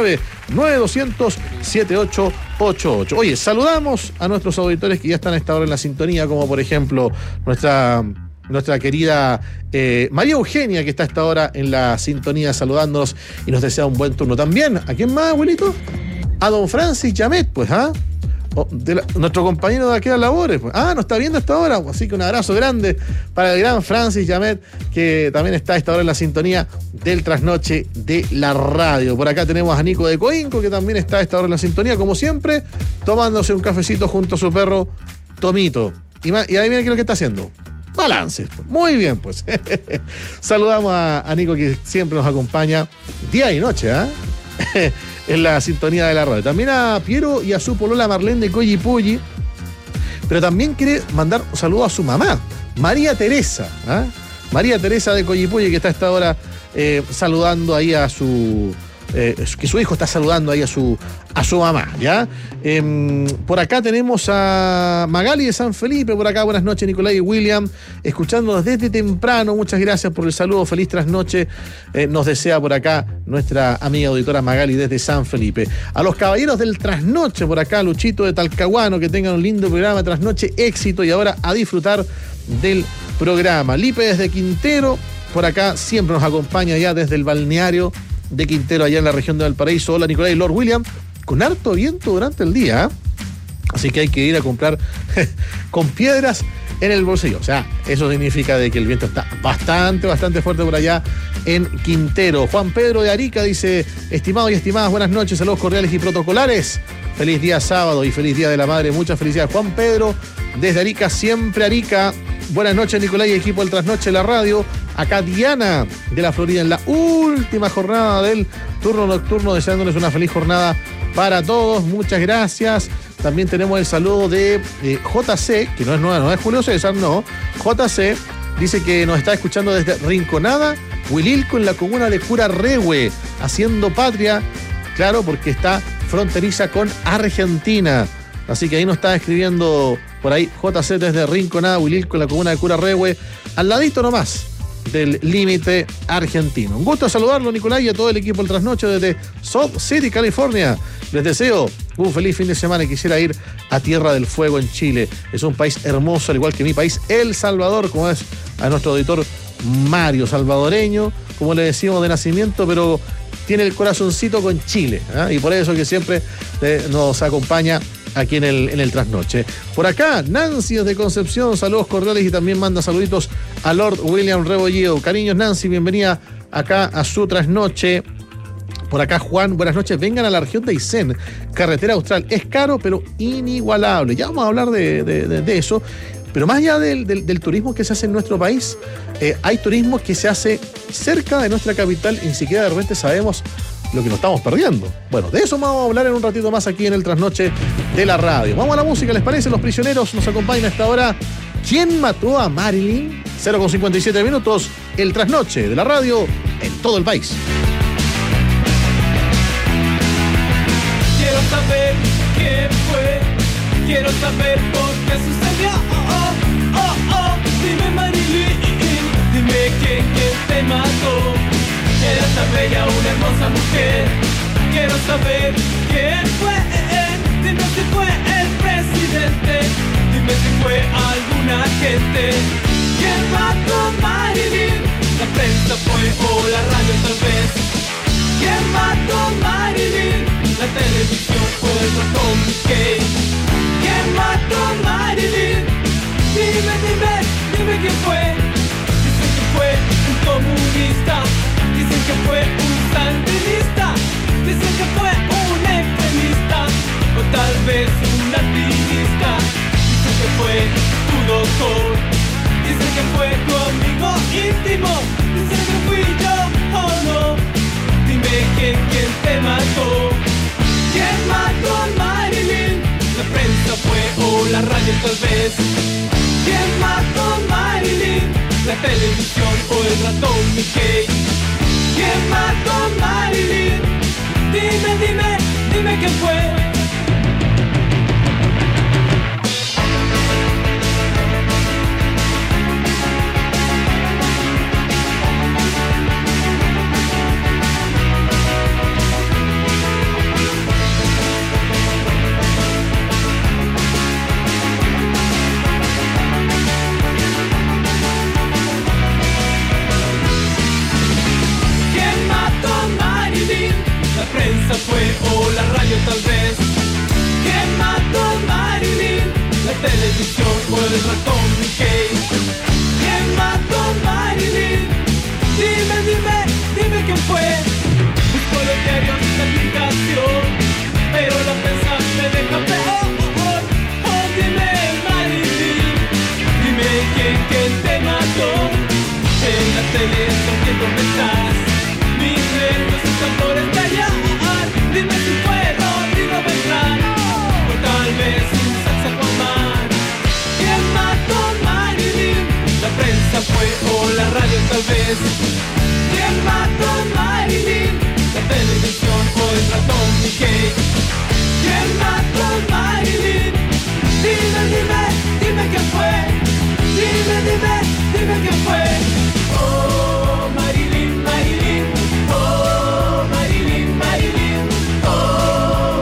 569-9200-7888. Oye, saludamos a nuestros auditores que ya están a esta hora en la sintonía, como por ejemplo nuestra querida María Eugenia, que está a esta hora en la sintonía saludándonos y nos desea un buen turno. También, ¿a quién más, abuelito? A don Francis Llamet, pues, ¿ah? Nuestro compañero de aquellas labores, pues. Nos está viendo a esta hora, así que un abrazo grande para el gran Francis Llamet, que también está a esta hora en la sintonía del trasnoche de la radio. Por acá tenemos a Nico de Coinco, que también está a esta hora en la sintonía, como siempre, tomándose un cafecito junto a su perro Tomito. Y ahí viene lo que está haciendo. Balance. Muy bien, pues. Saludamos a Nico, que siempre nos acompaña día y noche, en la sintonía de la radio. También a Piero y a su polola Marlene de Coyipulli. Pero también quiere mandar un saludo a su mamá, María Teresa. María Teresa de Coyipulli, que está a esta hora saludando ahí a su que su hijo está saludando ahí a su mamá, ¿ya? Por acá tenemos a Magali de San Felipe, por acá, buenas noches Nicolás y William, escuchándonos desde temprano, muchas gracias por el saludo, feliz trasnoche, nos desea por acá nuestra amiga auditora Magali desde San Felipe. A los caballeros del trasnoche, por acá Luchito de Talcahuano, que tengan un lindo programa, trasnoche, éxito, y ahora a disfrutar del programa. Lipe desde Quintero, por acá siempre nos acompaña ya desde el balneario de Quintero, allá en la región de Valparaíso. Hola Nicolás y Lord William, con harto viento durante el día, así que hay que ir a comprar con piedras en el bolsillo. O sea, eso significa de que el viento está bastante fuerte por allá en Quintero. Juan Pedro de Arica dice: estimados y estimadas, buenas noches, saludos cordiales y protocolares. Feliz día sábado y feliz día de la madre. Muchas felicidades, Juan Pedro, desde Arica, siempre Arica. Buenas noches, Nicolás y equipo del Trasnoche de la radio. Acá Diana de la Florida en la última jornada del turno nocturno, deseándoles una feliz jornada para todos. Muchas gracias. También tenemos el saludo de JC, que no es Julio César, no. JC dice que nos está escuchando desde Rinconada, Huililco, en la comuna de Curarrehue, haciendo patria, claro, porque está fronteriza con Argentina. Así que ahí nos está escribiendo por ahí JC desde Rinconada, Huililco, en la comuna de Curarrehue, al ladito nomás del límite argentino. Un gusto saludarlo, Nicolás, y a todo el equipo del Trasnoche desde Salt City, California. Les deseo un feliz fin de semana y quisiera ir a Tierra del Fuego en Chile. Es un país hermoso, al igual que mi país, El Salvador, como es a nuestro auditor Mario, salvadoreño, como le decimos de nacimiento, pero tiene el corazoncito con Chile, ¿eh? Y por eso que siempre nos acompaña aquí en el Trasnoche. Por acá, Nancy desde Concepción, saludos cordiales, y también manda saluditos a Lord William Rebolledo. Cariños, Nancy, bienvenida acá a su Trasnoche. Por acá, Juan, buenas noches. Vengan a la región de Aysén, carretera austral. Es caro, pero inigualable. Ya vamos a hablar de eso. Pero más allá del turismo que se hace en nuestro país, hay turismo que se hace cerca de nuestra capital y ni siquiera de repente sabemos lo que nos estamos perdiendo. Bueno, de eso vamos a hablar en un ratito más aquí en el Trasnoche de la radio. Vamos a la música, ¿les parece? Los prisioneros nos acompañan a esta hora. ¿Quién mató a Marilyn? 0:57 minutos, el Trasnoche de la radio en todo el país. Quiero saber quién fue, quiero saber por qué sucedió. Dime Marilyn, dime quién te mató. Era tan bella, una hermosa mujer. Quiero saber quién fue. Dime si fue el presidente. Dime si fue algún agente. ¿Quién mató a Marilyn? La prensa fue o la radio tal vez. ¿Quién mató a Marilyn? La televisión o el ratón Mickey. ¿Quién mató a Marilyn? Dime quién fue. Dicen que fue un comunista. Dicen que fue un sandinista. Dicen que fue un extremista. O tal vez un alpinista. Dicen que fue tu doctor. Dicen que fue tu amigo íntimo. Dicen que fui yo o no. Dime quién te mató. ¿Quién mató a Marilyn? La prensa fue o la radio tal vez. ¿Quién mató a Marilyn? La televisión o el ratón Mickey. ¿Quién mató a Marilyn? Dime quién fue. La prensa fue o la radio tal vez. ¿Quién mató a Marilyn? La televisión o el ratón Mickey. ¿Quién mató a Marilyn? Dime quién fue. Busco los diarios,